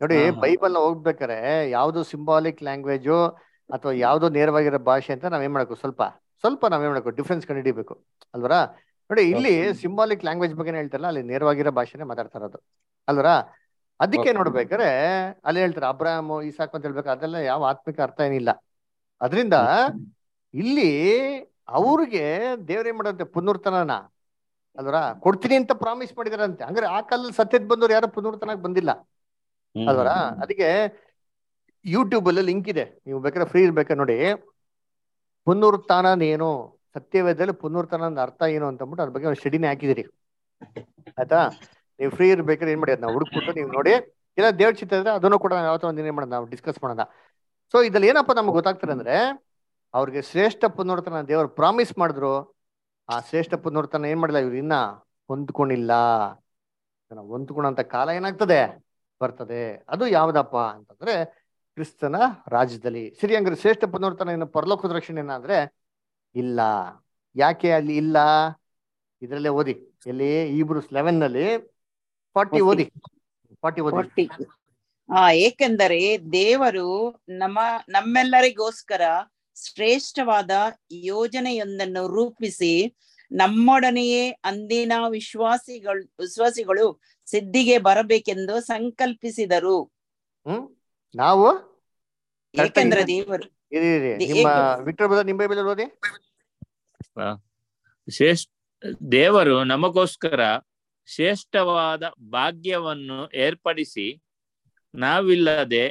ನೋಡಿ ಬೈಬಲ್ ಹೋಗ್ಬೇಕಾರೆ ಯಾವ್ದು ಸಿಂಬಾಲಿಕ್ ಲ್ಯಾಂಗ್ವೇಜು ಅಥವಾ ಯಾವ್ದೋ ನೇರವಾಗಿರೋ ಭಾಷೆ ಅಂತ ನಾವೇನ್ ಮಾಡಬೇಕು, ಸ್ವಲ್ಪ ನಾವೇನ್ ಮಾಡಬೇಕು, ಡಿಫ್ರೆನ್ಸ್ ಕಂಡುಹಿಡಿಬೇಕು ಅಲ್ವರ. ನೋಡಿ ಇಲ್ಲಿ ಸಿಂಬಾಲಿಕ್ ಲ್ಯಾಂಗ್ವೇಜ್ ಬಗ್ಗೆ ಹೇಳ್ತಾರಲ್ಲ, ಅಲ್ಲಿ ನೇರವಾಗಿರೋ ಭಾಷೆನೇ ಮಾತಾಡ್ತಾ ಇರೋದು ಅಲ್ವರ. ಅದಕ್ಕೆ ನೋಡ್ಬೇಕಾರೆ ಅಲ್ಲಿ ಹೇಳ್ತಾರೆ ಅಬ್ರಾಹ್ಮ ಇಸಾಕ್ ಅಂತ ಹೇಳ್ಬೇಕು, ಅದೆಲ್ಲ ಯಾವ ಆತ್ಮಿಕ ಅರ್ಥ ಏನಿಲ್ಲ. ಅದರಿಂದ ಇಲ್ಲಿ ಅವ್ರಿಗೆ ದೇವ್ರೇನ್ ಮಾಡಂತೆ ಪುನರ್ತನ ಅಲ್ವರ ಕೊಡ್ತೀನಿ ಅಂತ ಪ್ರಾಮಿಸ್ ಮಾಡಿದಾರಂತೆ. ಹಂಗಾರೆ ಆ ಕಾಲದಲ್ಲಿ ಸತ್ಯದ ಬಂದವ್ರು ಯಾರು ಪುನರ್ತನಾಗ್ ಬಂದಿಲ್ಲ ಅಲ್ವರ. ಅದಕ್ಕೆ ಯೂಟ್ಯೂಬ್ ಅಲ್ಲಿ ಲಿಂಕ್ ಇದೆ, ನೀವು ಬೇಕಾದ್ರೆ ಫ್ರೀ ಇರ್ಬೇಕಾದ್ರೆ ನೋಡಿ, ಪುನರುತ್ಥಾನ ಏನು, ಸತ್ಯವೇದದಲ್ಲಿ ಪುನರುತ್ಥಾನ ಅರ್ಥ ಏನು ಅಂತ ಅಂದ್ಬಿಟ್ಟು ಅದ್ರ ಬಗ್ಗೆ ಒಂದು ಸ್ಟಡಿನೇ ಹಾಕಿದಿರಿ ಆಯ್ತಾ. ನೀವು ಫ್ರೀ ಇರ್ಬೇಕಾದ್ರೆ ಏನ್ ಮಾಡಿ ಅದನ್ನ ಹುಡುಕ್ಬಿಟ್ಟು ನೀವು ನೋಡಿ, ಇಲ್ಲ ದೇವ್ರ ಚಿತ್ರ ಇದ್ರೆ ಅದನ್ನು ಕೂಡ ಯಾವತ್ತೋ ಒಂದಿನ ಏನ್ ಮಾಡೋಣ, ನಾವು ಡಿಸ್ಕಸ್ ಮಾಡೋಣ. ಸೊ ಇದ್ರಲ್ಲಿ ಏನಪ್ಪ ನಮ್ಗೆ ಗೊತ್ತಾಗ್ತಾರೆ ಅಂದ್ರೆ, ಅವ್ರಿಗೆ ಶ್ರೇಷ್ಠ ಪುನರುತ್ಥಾನ ದೇವರು ಪ್ರಾಮಿಸ್ ಮಾಡಿದ್ರು, ಆ ಶ್ರೇಷ್ಠ ಪುನರುತ್ಥಾನ ಏನ್ ಮಾಡಿಲ್ಲ, ಇವ್ರು ಇನ್ನ ಹೊಂದ್ಕೊಂಡಿಲ್ಲ. ಹೊಂದ್ಕೊಳ್ಳೋಂತ ಕಾಲ ಏನಾಗ್ತದೆ, ಬರ್ತದೆ. ಅದು ಯಾವ್ದಪ್ಪ ಅಂತಂದ್ರೆ ಕ್ರಿಸ್ತನ ರಾಜ್ಯದಲ್ಲಿ. ಸರಿ, ಹಂಗಾರೆ ಶ್ರೇಷ್ಠ ಪುನರುತ್ಥಾನ ಏನು ಪರಲೋಕದ ರಕ್ಷಣೆ ಏನಾದ್ರೆ ಇಲ್ಲ. ಯಾಕೆ ಅಲ್ಲಿ ಇಲ್ಲ? ಇದ್ರಲ್ಲೇ ಓದಿ, ಎಲ್ಲಿ Hebrews 11 40 ಓದಿ, 40 ಓದಿ. ಏಕೆಂದರೆ ದೇವರು ನಮ್ಮೆಲ್ಲರಿಗೋಸ್ಕರ ಶ್ರೇಷ್ಠವಾದ ಯೋಜನೆಯೊಂದನ್ನು ರೂಪಿಸಿ ನಮ್ಮೊಡನೆಯೇ ಅಂದಿನ ವಿಶ್ವಾಸಿಗಳು ಸಿದ್ಧಿಗೆ ಬರಬೇಕೆಂದು ಸಂಕಲ್ಪಿಸಿದರು. ನಾವು ಏಕೆಂದರೆ ದೇವರು ದೇವರು ನಮಗೋಸ್ಕರ ಶ್ರೇಷ್ಠವಾದ ಭಾಗ್ಯವನ್ನು ಏರ್ಪಡಿಸಿ ನಾವಿಲ್ಲದೆ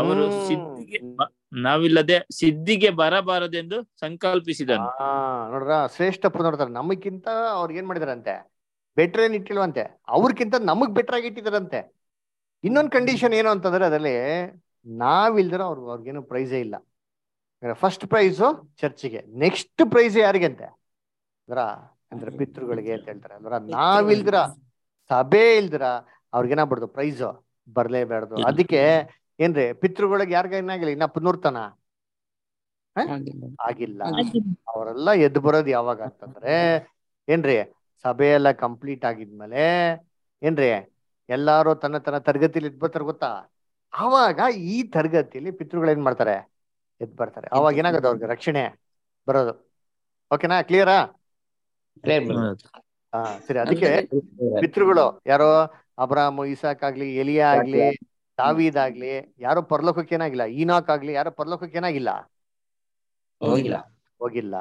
ಸಿದ್ಧಿಗೆ ಬರಬಾರದೆಂದು ಸಂಕಲ್ಪಿಸಿದನು. ನೋಡ್ರ, ಶ್ರೇಷ್ಠ ಪುನರುತ್ಥಾನ ನಮಗಿಂತ ಅವ್ರಿಗೆ ಏನ್ ಮಾಡಿದಾರಂತೆ, ಬೆಟರ್ ಏನ್ ಇಟ್ಟಿಲ್ವಂತೆ, ಅವ್ರಕ್ಕಿಂತ ನಮಗ್ ಬೆಟರ್ ಆಗಿ ಇಟ್ಟಿದಾರಂತೆ. ಇನ್ನೊಂದು ಕಂಡೀಷನ್ ಏನು ಅಂತಂದ್ರೆ ಅದರಲ್ಲಿ ನಾವಿಲ್ದಿರ ಅವ್ರಿಗೇನು ಪ್ರೈಸೇ ಇಲ್ಲ. ಫಸ್ಟ್ ಪ್ರೈಸು ಚರ್ಚಿಗೆ, ನೆಕ್ಸ್ಟ್ ಪ್ರೈಸ್ ಯಾರಿಗೆ ಅಂತೆ ಅಂದ್ರೆ ಪಿತೃಗಳಿಗೆ ಅಂತ ಹೇಳ್ತಾರೆ ಅಲ್ವರ. ನಾವಿಲ್ದಿರ, ಸಭೆ ಇಲ್ದಿರ ಅವ್ರಿಗೇನಾಗ್ಬಿಡ್ದು, ಪ್ರೈಸ್ ಬರ್ಲೇಬಾರ್ದು. ಅದಕ್ಕೆ ಏನ್ರಿ ಪಿತೃಗಳಿಗೆ ಯಾರಿಗ ಏನಾಗಿಲ್ಲ, ಇನ್ನ ಪುನರ್ತನ ಆಗಿಲ್ಲ. ಅವರೆಲ್ಲ ಎದ್ದು ಬರೋದು ಯಾವಾಗ ಅಂತಂದ್ರೆ ಏನ್ರಿ, ಸಭೆ ಎಲ್ಲ ಕಂಪ್ಲೀಟ್ ಆಗಿದ್ಮೇಲೆ ಏನ್ರಿ, ಎಲ್ಲಾರು ತನ್ನ ತರಗತಿಲಿ ಎದ್ ಬರ್ತಾರೆ ಗೊತ್ತಾ, ಆವಾಗ ಈ ತರಗತಿಯಲ್ಲಿ ಪಿತೃಗಳು ಏನ್ ಮಾಡ್ತಾರೆ, ಎದ್ ಬರ್ತಾರೆ. ಅವಾಗ ಏನಾಗದು, ಅವ್ರಿಗೆ ರಕ್ಷಣೆ ಬರೋದು. ಓಕೆನಾ, ಕ್ಲಿಯರಾ? ಸರಿ. ಅದಕ್ಕೆ ಪಿತೃಗಳು ಯಾರೋ ಅಬ್ರಾಹ್ಮ, ಇಸಾಕ್ ಆಗ್ಲಿ, ಎಲಿಯಾ ಆಗ್ಲಿ, ದಾವೀದ್ ಆಗ್ಲಿ ಯಾರೋ ಪರಲೋಕಕ್ಕೆ ಏನಾಗಿಲ್ಲ. ಈನಾಕ್ ಆಗ್ಲಿ ಯಾರೋ ಪರಲೋಕಕ್ಕೆ ಏನಾಗಿಲ್ಲ, ಹೋಗಿಲ್ಲ.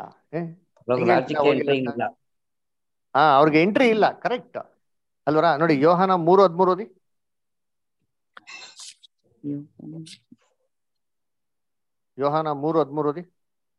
ಅವ್ರಿಗೆ ಎಂಟ್ರಿ ಇಲ್ಲ. ಕರೆಕ್ಟ್ ಅಲ್ವರ. ನೋಡಿ ಯೋಹಾನ 3:13 ಓದಿ. ಯೋಹಾನ 3:13 ಓದಿ.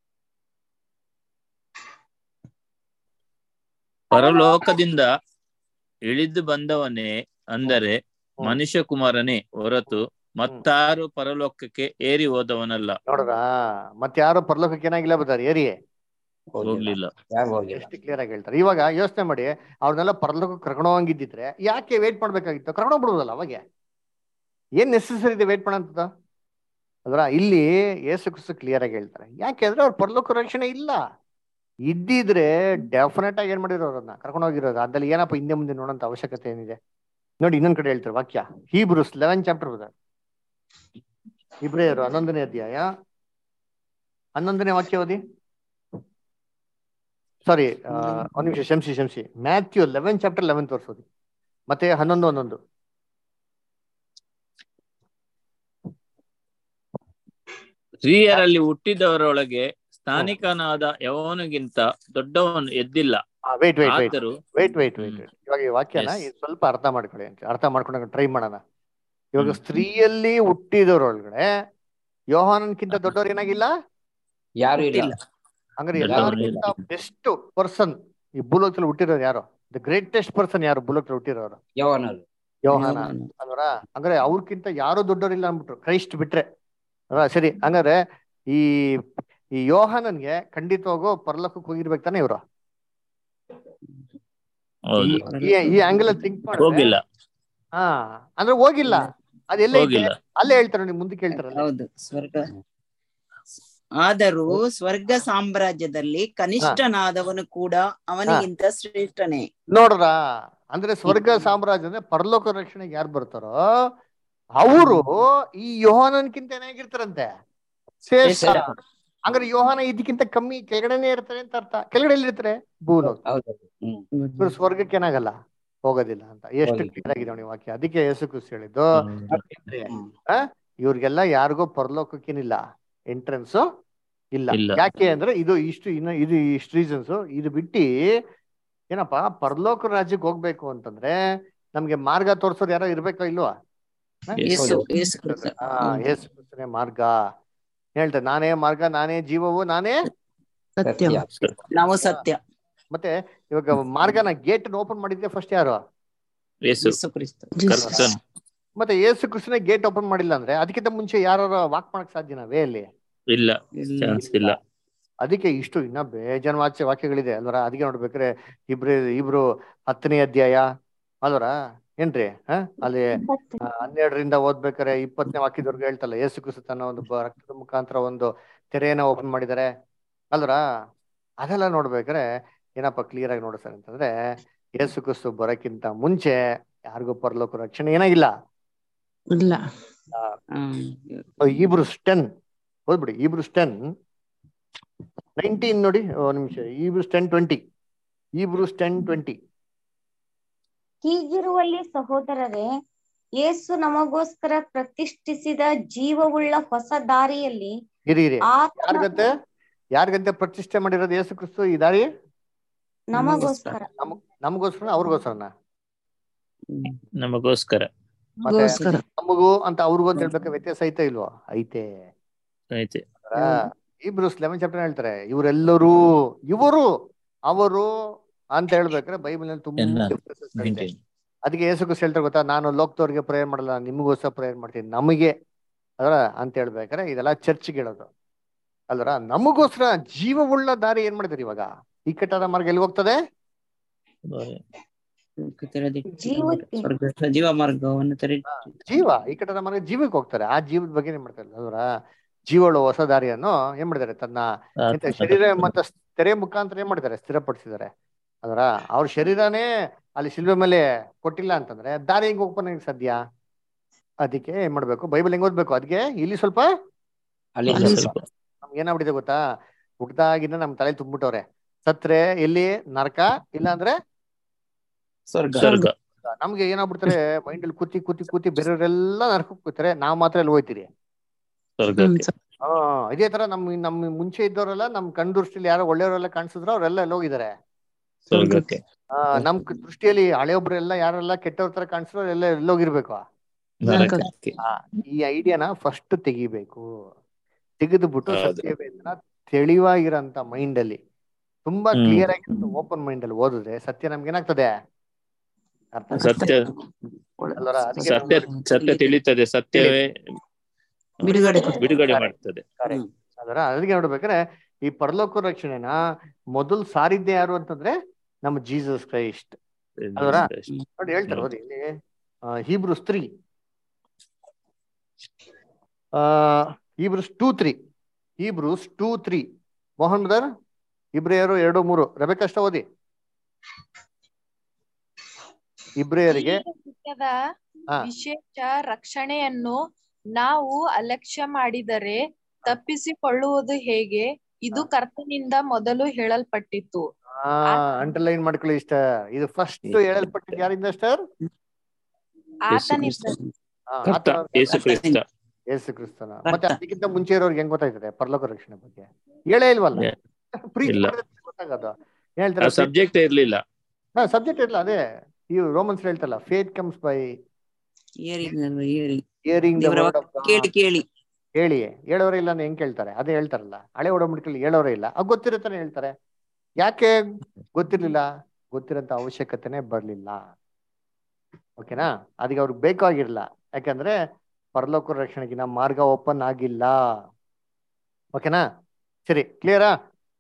ಪರಲೋಕದಿಂದ ಇಳಿದು ಬಂದವನೇ ಅಂದರೆ ಮನುಷ್ಯ ಕುಮಾರನೇ ಹೊರತು ಮತ್ತಾರು ಪರಲೋಕಕ್ಕೆ ಏರಿ ಹೋದವನಲ್ಲ. ನೋಡ್ರ, ಮತ್ತಾರು ಪರಲೋಕಕ್ಕೆ ಏನಾಗಿಲ್ಲ, ಬರ್ತಾರೆ ಏರಿ ಹೋಗ್ಲಿಲ್ಲ. ಎಷ್ಟು ಕ್ಲಿಯರ್ ಆಗಿ ಹೇಳ್ತಾರೆ. ಇವಾಗ ಯೋಚನೆ ಮಾಡಿ, ಅವ್ರನ್ನೆಲ್ಲ ಪರಲೋಕಕ್ಕೆ ಕರ್ಕೊಂಡೋಗಿದ್ದಿದ್ರೆ ಯಾಕೆ ವೇಟ್ ಮಾಡ್ಬೇಕಾಗಿತ್ತು? ಕರ್ಕೊಂಡೋಗ್ಬಿಡ್ಬೋದಲ್ಲ. ಅವಾಗ ಏನ್ ನೆಸೆಸರಿ ಇದೆ ವೇಟ್ ಮಾಡೋಂಥದ್ದು ಅಲ್ವಾ? ಇಲ್ಲಿ ಯೇಸು ಕ್ರಿಸ್ತ ಕ್ಲಿಯರ್ ಆಗಿ ಹೇಳ್ತಾರೆ. ಯಾಕೆಂದ್ರೆ ಅವ್ರ ಪರಲೋಕ ರಕ್ಷಣೆ ಇಲ್ಲ. ಇದ್ದಿದ್ರೆ ಡೆಫಿನೆಟ್ ಆಗಿ ಏನ್ ಮಾಡಿರೋರು, ಅವ್ರನ್ನ ಕರ್ಕೊಂಡೋಗಿರೋದು. ಅದ್ರಲ್ಲಿ ಏನಪ್ಪ ಹಿಂದೆ ಮುಂದೆ ನೋಡೋಂತ ಅವಶ್ಯಕತೆ ಏನಿದೆ? ನೋಡಿ ಇನ್ನೊಂದ್ ಕಡೆ ಹೇಳ್ತಾರೆ ವಾಕ್ಯ, Hebrews 11 ಚಾಪ್ಟರ್ ಇಬ್ರಿಯರು 11ನೇ ಅಧ್ಯಾಯ 11ನೇ ವಾಕ್ಯ ಓದಿ. ಸಾರಿ, ಒಂದ್ ನಿಮಿಷ, ಶಂಸಿ. ಮ್ಯಾಥ್ಯೂ 11 ಚಾಪ್ಟರ್ 11 ಓದಿ. ಮತ್ತೆ 11:11. ಸ್ತ್ರೀಯರಲ್ಲಿ ಹುಟ್ಟಿದವರೊಳಗೆ ಸ್ಥಾನಿಕನಾದ ಯವನಿಗಿಂತ ದೊಡ್ಡವನು ಎದ್ದಿಲ್ಲ. ವೇಟ್. ಇವಾಗ ಈ ವಾಕ್ಯನ ಸ್ವಲ್ಪ ಅರ್ಥ ಮಾಡ್ಕೊಳ್ಳಿ ಅಂತ, ಅರ್ಥ ಮಾಡ್ಕೊಂಡಾಗ ಟ್ರೈ ಮಾಡೋಣ. ಇವಾಗ ಸ್ತ್ರೀಯಲ್ಲಿ ಹುಟ್ಟಿದವರೊಳಗಡೆ ಯೋಹಾನನ್ಕಿಂತ ದೊಡ್ಡವ್ರು ಏನಾಗಿಲ್ಲ, ಯಾರು ಇಲ್ಲ. ಹಂಗಾರೆ ಎಲ್ಲರಿಗಿಂತ ಬೆಸ್ಟ್ ಪರ್ಸನ್ ಈ ಭೂಲೋಕದಲ್ಲಿ ಹುಟ್ಟಿರೋರು ಯಾರು? ದ ಗ್ರೇಟೆಸ್ಟ್ ಪರ್ಸನ್ ಯಾರು ಭೂಲೋಕದಲ್ಲಿ ಹುಟ್ಟಿರೋರು? ಯೋಹಾನ ಅಲ್ವರ. ಹಂಗಾರೆ ಅವ್ರಕ್ಕಿಂತ ಯಾರು ದೊಡ್ಡವ್ರಿಲ್ಲ ಅಂದ್ಬಿಟ್ರು, ಕ್ರೈಸ್ಟ್ ಬಿಟ್ರೆ ಅಲ್ವಾ? ಸರಿ, ಹಂಗಾರೆ ಈ ಯೋಹಾನನ್ಗೆ ಖಂಡಿತವಾಗೂ ಪರಲೋಕಕ್ಕೆ ಹೋಗಿರ್ಬೇಕು ತಾನೆ ಇವ್ರು? ಈ ಆಂಗಲ್ ಥಿಂಕ್ ಹೋಗಿಲ್ಲ. ಅಂದ್ರೆ ಹೋಗಿಲ್ಲ. ಅದೆಲ್ಲ ಅಲ್ಲೇ ಹೇಳ್ತಾರೆ, ನೀವು ಮುಂದಕ್ಕೆ ಹೇಳ್ತಾರಲ್ಲ. ಹೌದು, ಆದರೂ ಸ್ವರ್ಗ ಸಾಮ್ರಾಜ್ಯದಲ್ಲಿ ಕನಿಷ್ಠನಾದವನು ಕೂಡ ಅವನಿಗಿಂತ ಶ್ರೇಷ್ಠನೇ. ನೋಡ್ರ, ಅಂದ್ರೆ ಸ್ವರ್ಗ ಸಾಮ್ರಾಜ್ಯ ಅಂದ್ರೆ ಪರಲೋಕ ರಕ್ಷಣೆಗೆ ಯಾರು ಬರ್ತಾರೋ ಅವರು ಈ ಯೋಹಾನನ್ಕಿಂತ ಏನಾಗಿರ್ತಾರಂತೆ ಶ್ರೇಷ್ಠ. ಹಂಗಾರೆ ಯೋಹಾನ ಇದಕ್ಕಿಂತ ಕಮ್ಮಿ ಕೆಳಗಡೆನೆ ಇರ್ತಾರೆ ಅಂತ ಅರ್ಥ. ಕೆಳಗಡೆ ಎಲ್ಲಿ ಇರ್ತಾರೆ? ಭೂಲೋಕ. ಇವ್ರು ಸ್ವರ್ಗಕ್ಕೆ ಏನಾಗಲ್ಲ, ಹೋಗೋದಿಲ್ಲ ಅಂತ. ಎಷ್ಟು ಕ್ಲಿಯರ್ ಆಗಿದೆ ನೋಡಿ ವಾಕ್ಯ. ಅದಕ್ಕೆ ಯೇಸು ಕ್ರಿಸ್ತ ಹೇಳಿದ್ದು ಇವ್ರಿಗೆಲ್ಲ ಯಾರಿಗೋ ಪರಲೋಕಕ್ಕೇನಿಲ್ಲ ಎಂಟ್ರೆನ್ಸ್ ಇಲ್ಲ. ಯಾಕೆ ಅಂದ್ರೆ ಇದು ಇಷ್ಟು ರೀಸನ್ಸ್. ಇದು ಬಿಟ್ಟು ಏನಪ್ಪಾ ಪರಲೋಕ ರಾಜ್ಯಕ್ಕೆ ಹೋಗ್ಬೇಕು ಅಂತಂದ್ರೆ ನಮ್ಗೆ ಮಾರ್ಗ ತೋರ್ಸೋರು ಯಾರೋ ಇರ್ಬೇಕೋ ಇಲ್ವಾ? ಯೇಸು ಕ್ರಿಸ್ತನೇ ಮಾರ್ಗ. ಹೇಳ್ತಾರೆ ನಾನೇ ಮಾರ್ಗ, ನಾನೇ ಜೀವವು, ನಾನೇ ನಾವು ಸತ್ಯ. ಮತ್ತೆ ಇವಾಗ ಮಾರ್ಗನ ಗೇಟ್ ಓಪನ್ ಮಾಡಿದ್ರೆ ಫಸ್ಟ್ ಯಾರು? ಮತ್ತೆ ಯೇಸು ಕ್ರಿಸ್ತನೇ ಗೇಟ್ ಓಪನ್ ಮಾಡಿಲ್ಲ ಅಂದ್ರೆ ಅದಕ್ಕಿಂತ ಮುಂಚೆ ಯಾರು ವಾಕ್ ಮಾಡಕ್ ಸಾಧ್ಯನಾ ವೇ ಅಲ್ಲಿ? ಇಲ್ಲ. ಅದಕ್ಕೆ ಇಷ್ಟು ಇನ್ನ ಬೇಜಾನ್ ವಾಕ್ಯಗಳಿದೆ ಅಲ್ವರ. ಅದಕ್ಕೆ ನೋಡ್ಬೇಕ್ರೆ ಇಬ್ರು 10ನೇ ಅಧ್ಯಾಯ ಅಲ್ವರ ಏನ್ರಿ ಅಲ್ಲಿ 12ರಿಂದ ಓದ್ಬೇಕಾರೆ 20ನೇ ವಾಕ್ಯದವರೆಗೂ ಹೇಳ್ತಲ್ಲ ಯೇಸು ಕ್ರಿಸ್ತ ತನ್ನ ಒಂದು ರಕ್ತದ ಮುಖಾಂತರ ಒಂದು ತೆರೆಯನ್ನ ಓಪನ್ ಮಾಡಿದ್ದಾರೆ ಅಲ್ವರ. ಅದೆಲ್ಲ ನೋಡ್ಬೇಕಾರೆ ಏನಪ್ಪ ಕ್ಲಿಯರ್ ಆಗಿ ನೋಡ್ತಾರೆ ಅಂತಂದ್ರೆ ಯೇಸು ಕ್ರಿಸ್ತ ಬರೋಕ್ಕಿಂತ ಮುಂಚೆ ಯಾರಿಗೂ ಪರಲೋಕ ರಕ್ಷಣೆ ಏನಾಗಿಲ್ಲ. Hebrews 10 ಓದ್ಬಿಡಿ. Hebrews 10:19 ನೋಡಿ ನಿಮಿಷ. Hebrews 10:20 ಹೀಗಿರುವಲ್ಲಿ ಸಹೋದರರೇ, ಯೇಸು ನಮಗೋಸ್ಕರ ಪ್ರತಿಷ್ಠಿಸಿದ ಜೀವವುಳ್ಳ ಹೊಸ ದಾರಿಯಲ್ಲಿ ಯಾರಿಗಂತೆ ಪ್ರತಿಷ್ಠೆ ಮಾಡಿರೋದು ಯೇಸು ಕ್ರಿಸ್ತು ಈ ದಾರಿ? ನಮಗೋಸ್ಕರ. ಅವ್ರಿಗೋಸ್ಕರನ? ನಮಗೋಸ್ಕರ. ಮತ್ತೆ ನಮಗೂ ಅಂತ ಅವ್ರಿಗೂ ಅಂತ ಹೇಳ್ಬೇಕು ವ್ಯತ್ಯಾಸ ಐತೆ ಇಲ್ವೋ? ಐತೆ. Hebrews 11 ಚಾಪ್ಟರ್ ಹೇಳ್ತಾರೆ ಇವರೆಲ್ಲರೂ ಇವರು ಅವರು ಅಂತ ಹೇಳ್ಬೇಕಾರೆ ಬೈಬಲ್ ತುಂಬಾ ಅದಕ್ಕೆ ಯೇಸು ಕ್ರಿಸ್ತ ಹೇಳ್ತಾರೆ ಗೊತ್ತಾ, ನಾನು ಲೋಕದವ್ರಿಗೆ ಪ್ರೇಯರ್ ಮಾಡಲ್ಲ, ನಿಮಗೋಸ್ಕರ ಪ್ರೇಯರ್ ಮಾಡ್ತೀನಿ ನಮಗೆ ಅದರ ಅಂತ ಹೇಳ್ಬೇಕಾರೆ ಇದೆಲ್ಲ ಚರ್ಚ್ಗೆ ಹೇಳೋದು ಅಲ್ವರ. ನಮಗೋಸ್ಕರ ಜೀವವುಳ್ಳ ದಾರಿ ಏನ್ ಮಾಡಿದಾರೆ ಇವಾಗ? ಇಕ್ಕಟ್ಟಾದ ಮಾರ್ಗ ಎಲ್ಲಿ ಹೋಗ್ತದೆ? ಜೀವ ಮಾರ್ಗವನ್ನು ಜೀವ ಇಕ್ಕಟ್ಟಾದ ಮಾರ್ಗ ಜೀವಕ್ಕೆ ಹೋಗ್ತಾರೆ. ಆ ಜೀವದ ಬಗ್ಗೆ ಏನ್ ಮಾಡ್ತಾರೆ ಅಲ್ವರ? ಜೀವಳು ಹೊಸ ದಾರಿಯನ್ನು ಏನ್ ಮಾಡಿದ್ದಾರೆ? ತನ್ನ ಶರೀರ ಮತ್ತು ತೆರೆ ಮುಖಾಂತರ ಏನ್ ಮಾಡಿದ್ದಾರೆ? ಸ್ಥಿರಪಡಿಸಿದ್ದಾರೆ ಅದರ. ಅವ್ರ ಶರೀರನೇ ಅಲ್ಲಿ ಶಿಲ್ಬೆ ಮೇಲೆ ಕೊಟ್ಟಿಲ್ಲ ಅಂತಂದ್ರೆ ದಾರಿ ಹೆಂಗ್ ಓಪನ್ ಆಗಿ ಸಾಧ್ಯ? ಅದಕ್ಕೆ ಏನ್ ಮಾಡ್ಬೇಕು? ಬೈಬಲ್ ಹೆಂಗ್ ಓದ್ಬೇಕು? ಅದಕ್ಕೆ ಇಲ್ಲಿ ಸ್ವಲ್ಪ ನಮ್ಗೆ ಏನಾಗ್ಬಿಟ್ಟಿದೆ ಗೊತ್ತಾ, ಹುಟ್ಟದಾಗಿಂದ ನಮ್ ತಲೆ ತುಂಬಿಟ್ಟವ್ರೆ. ಸತ್ರೆ ಎಲ್ಲಿ? ನರಕ, ಇಲ್ಲ ಅಂದ್ರೆ ಸ್ವರ್ಗ. ನಮ್ಗೆ ಏನಾಗ್ಬಿಡ್ತಾರೆ ಮೈಂಡ್ ಅಲ್ಲಿ ಕೂತಿ ಕೂತಿ ಕೂತಿ ಬೇರೆಯವರೆಲ್ಲ ನರಕಕ್ಕೆ ಕೂತಾರೆ, ನಾವ್ ಮಾತ್ರ ಎಲ್ಲಿ ಹೋಯ್ತೀರಿ? ಇದೇ ತರ ನಮ್ ಮುಂಚೆ ಇದ್ದವರೆಲ್ಲ ನಮ್ ಕಣ್ ದೃಷ್ಟಿಯಲ್ಲಿ ಯಾರೋ ಒಳ್ಳೆಯವರೆಲ್ಲ ಕಾಣಿಸಿದ್ರು ಅವರೆಲ್ಲ ಎಲ್ಲ ಹೋಗಿದ್ದಾರೆ ನಮ್ ದೃಷ್ಟಿಯಲ್ಲಿ ಹಳೆಯೊಬ್ರೆಲ್ಲ ಯಾರೆಲ್ಲ ಕೆಟ್ಟವ್ರ ತರ ಕಾಣಿಸಿದ್ರು ಎಲ್ಲ ಎಲ್ಲೋಗಿರ್ಬೇಕು. ಈ ಐಡಿಯಾನ ಫಸ್ಟ್ ತೆಗಿಬೇಕು. ತೆಗೆದುಬಿಟ್ಟು ಸತ್ಯವೇದನ ತಿಳಿವಾಗಿರೋಂತ ಮೈಂಡ್ ಅಲ್ಲಿ ತುಂಬಾ ಕ್ಲಿಯರ್ ಆಗಿರೋ ಓಪನ್ ಮೈಂಡ್ ಅಲ್ಲಿ ಓದಿದ್ರೆ ಸತ್ಯ ನಮ್ಗೆ ಏನಾಗ್ತದೆ? ಸತ್ಯ ತಿಳಿತದೆ, ಸತ್ಯವೇ ಬಿಡುಗಡೆ ಮಾಡ್ತದೆ. ಅದರ ಅದಕ್ಕೆ ನೋಡ್ಬೇಕಾದ್ರೆ ಈ ಪರಲೋಕ ರಕ್ಷಣೆನ ಮೊದಲು ಸಾರಿದ್ದೆ ಯಾರು ಅಂತಂದ್ರೆ ನಮ್ಮ ಜೀಸಸ್ ಕ್ರೈಸ್ಟ್ ಅದರ. ನೋಡಿ ಹೇಳ್ತಾರೆ ಓದಿ ಇಲ್ಲಿ Hebrews 3 Hebrews 2:3 ಮೋಹನ್ ಬ್ರದರ್. ಇಬ್ರಿಯರು 2:3 ರೆಬೆಕಾ ಅಷ್ಟ ಓದಿ. ಇಬ್ರಿಯರಿಗೆ ವಿಶೇಷ ರಕ್ಷಣೆಯನ್ನು ನಾವು ಅಲಕ್ಷ್ಯ ಮಾಡಿದರೆ ತಪ್ಪಿಸಿಕೊಳ್ಳುವುದು ಹೇಗೆ? ಇದು ಕರ್ತನಿಂದ ಮೊದಲು ಹೇಳಲ್ಪಟ್ಟಿತ್ತು. ಅಂಡರ್ಲೈನ್ ಮಾಡ್ಕೊಳ್ಳಿ ಇಷ್ಟ. ಇದು ಫಸ್ಟ್ ಹೇಳಲ್ಪಟ್ಟಿದ್ದು ಯಾರಿಂದ ಸರ್? ಯೇಸು ಕ್ರಿಸ್ತನ. ಮತ್ತೆ ಅದಕ್ಕಿಂತ ಮುಂಚೆ ಇರೋರ್ಗೆ ಹೆಂಗ್ ಗೊತ್ತಾಯ್ತದೆ ಪರಲೋಕ ರಕ್ಷಣೆ ಬಗ್ಗೆ? ಹೇಳೇ ಇಲ್ವಲ್ಲ. ಗೊತ್ತಾಗದು ಹೇಳ್ತಾರೆ ಸಬ್ಜೆಕ್ಟ್ ಇರ್ಲಿಲ್ಲ. ಸಬ್ಜೆಕ್ಟ್ ಇರ್ಲಿಲ್ಲ. ಅದೇ ಈ ರೋಮನ್ಸ್ ಹೇಳ್ತಲ್ಲ, faith comes by hearing the word of God. ಹೇಳಿ ಹೇಳೋರೇ ಇಲ್ಲ ಹೆಂಗ್ ಕೇಳ್ತಾರೆ? ಅದೇ ಹೇಳ್ತಾರಲ್ಲ ಹಳೆ ಒಡಂಬಡಿಕೆಯಲ್ಲಿ ಹೇಳೋರೇ ಇಲ್ಲ. ಅದು ಗೊತ್ತಿರುತ್ತಾನೆ ಹೇಳ್ತಾರೆ. ಯಾಕೆ ಗೊತ್ತಿರ್ಲಿಲ್ಲ? ಗೊತ್ತಿರೋಂತ ಅವಶ್ಯಕತೆನೆ ಬರ್ಲಿಲ್ಲ. ಓಕೆನಾ? ಅದಕ್ಕೆ ಅವ್ರಿಗೆ ಬೇಕಾಗಿರ್ಲಿಲ್ಲ. ಯಾಕಂದ್ರೆ ಪರಲೋಕ ರಕ್ಷಣೆಗಿನ ಮಾರ್ಗ ಓಪನ್ ಆಗಿಲ್ಲ. ಓಕೆನಾ? ಸರಿ, ಕ್ಲಿಯರಾ?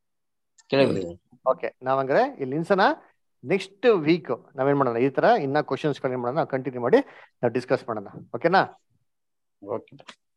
ಓಕೆ, ನಾವಂದ್ರೆ ಇಲ್ಲಿ ನಿಲ್ಸೋಣ. ನೆಕ್ಸ್ಟ್ ವೀಕ್ ನಾವೇನ್ ಮಾಡೋಣ, ಈ ತರ ಇನ್ನ ಕ್ವಶನ್ಸ್ ಏನ್ ಮಾಡೋಣ ಕಂಟಿನ್ಯೂ ಮಾಡಿ ನಾವು ಡಿಸ್ಕಸ್ ಮಾಡೋಣ. ಓಕೆನಾ? ಓಕೆ.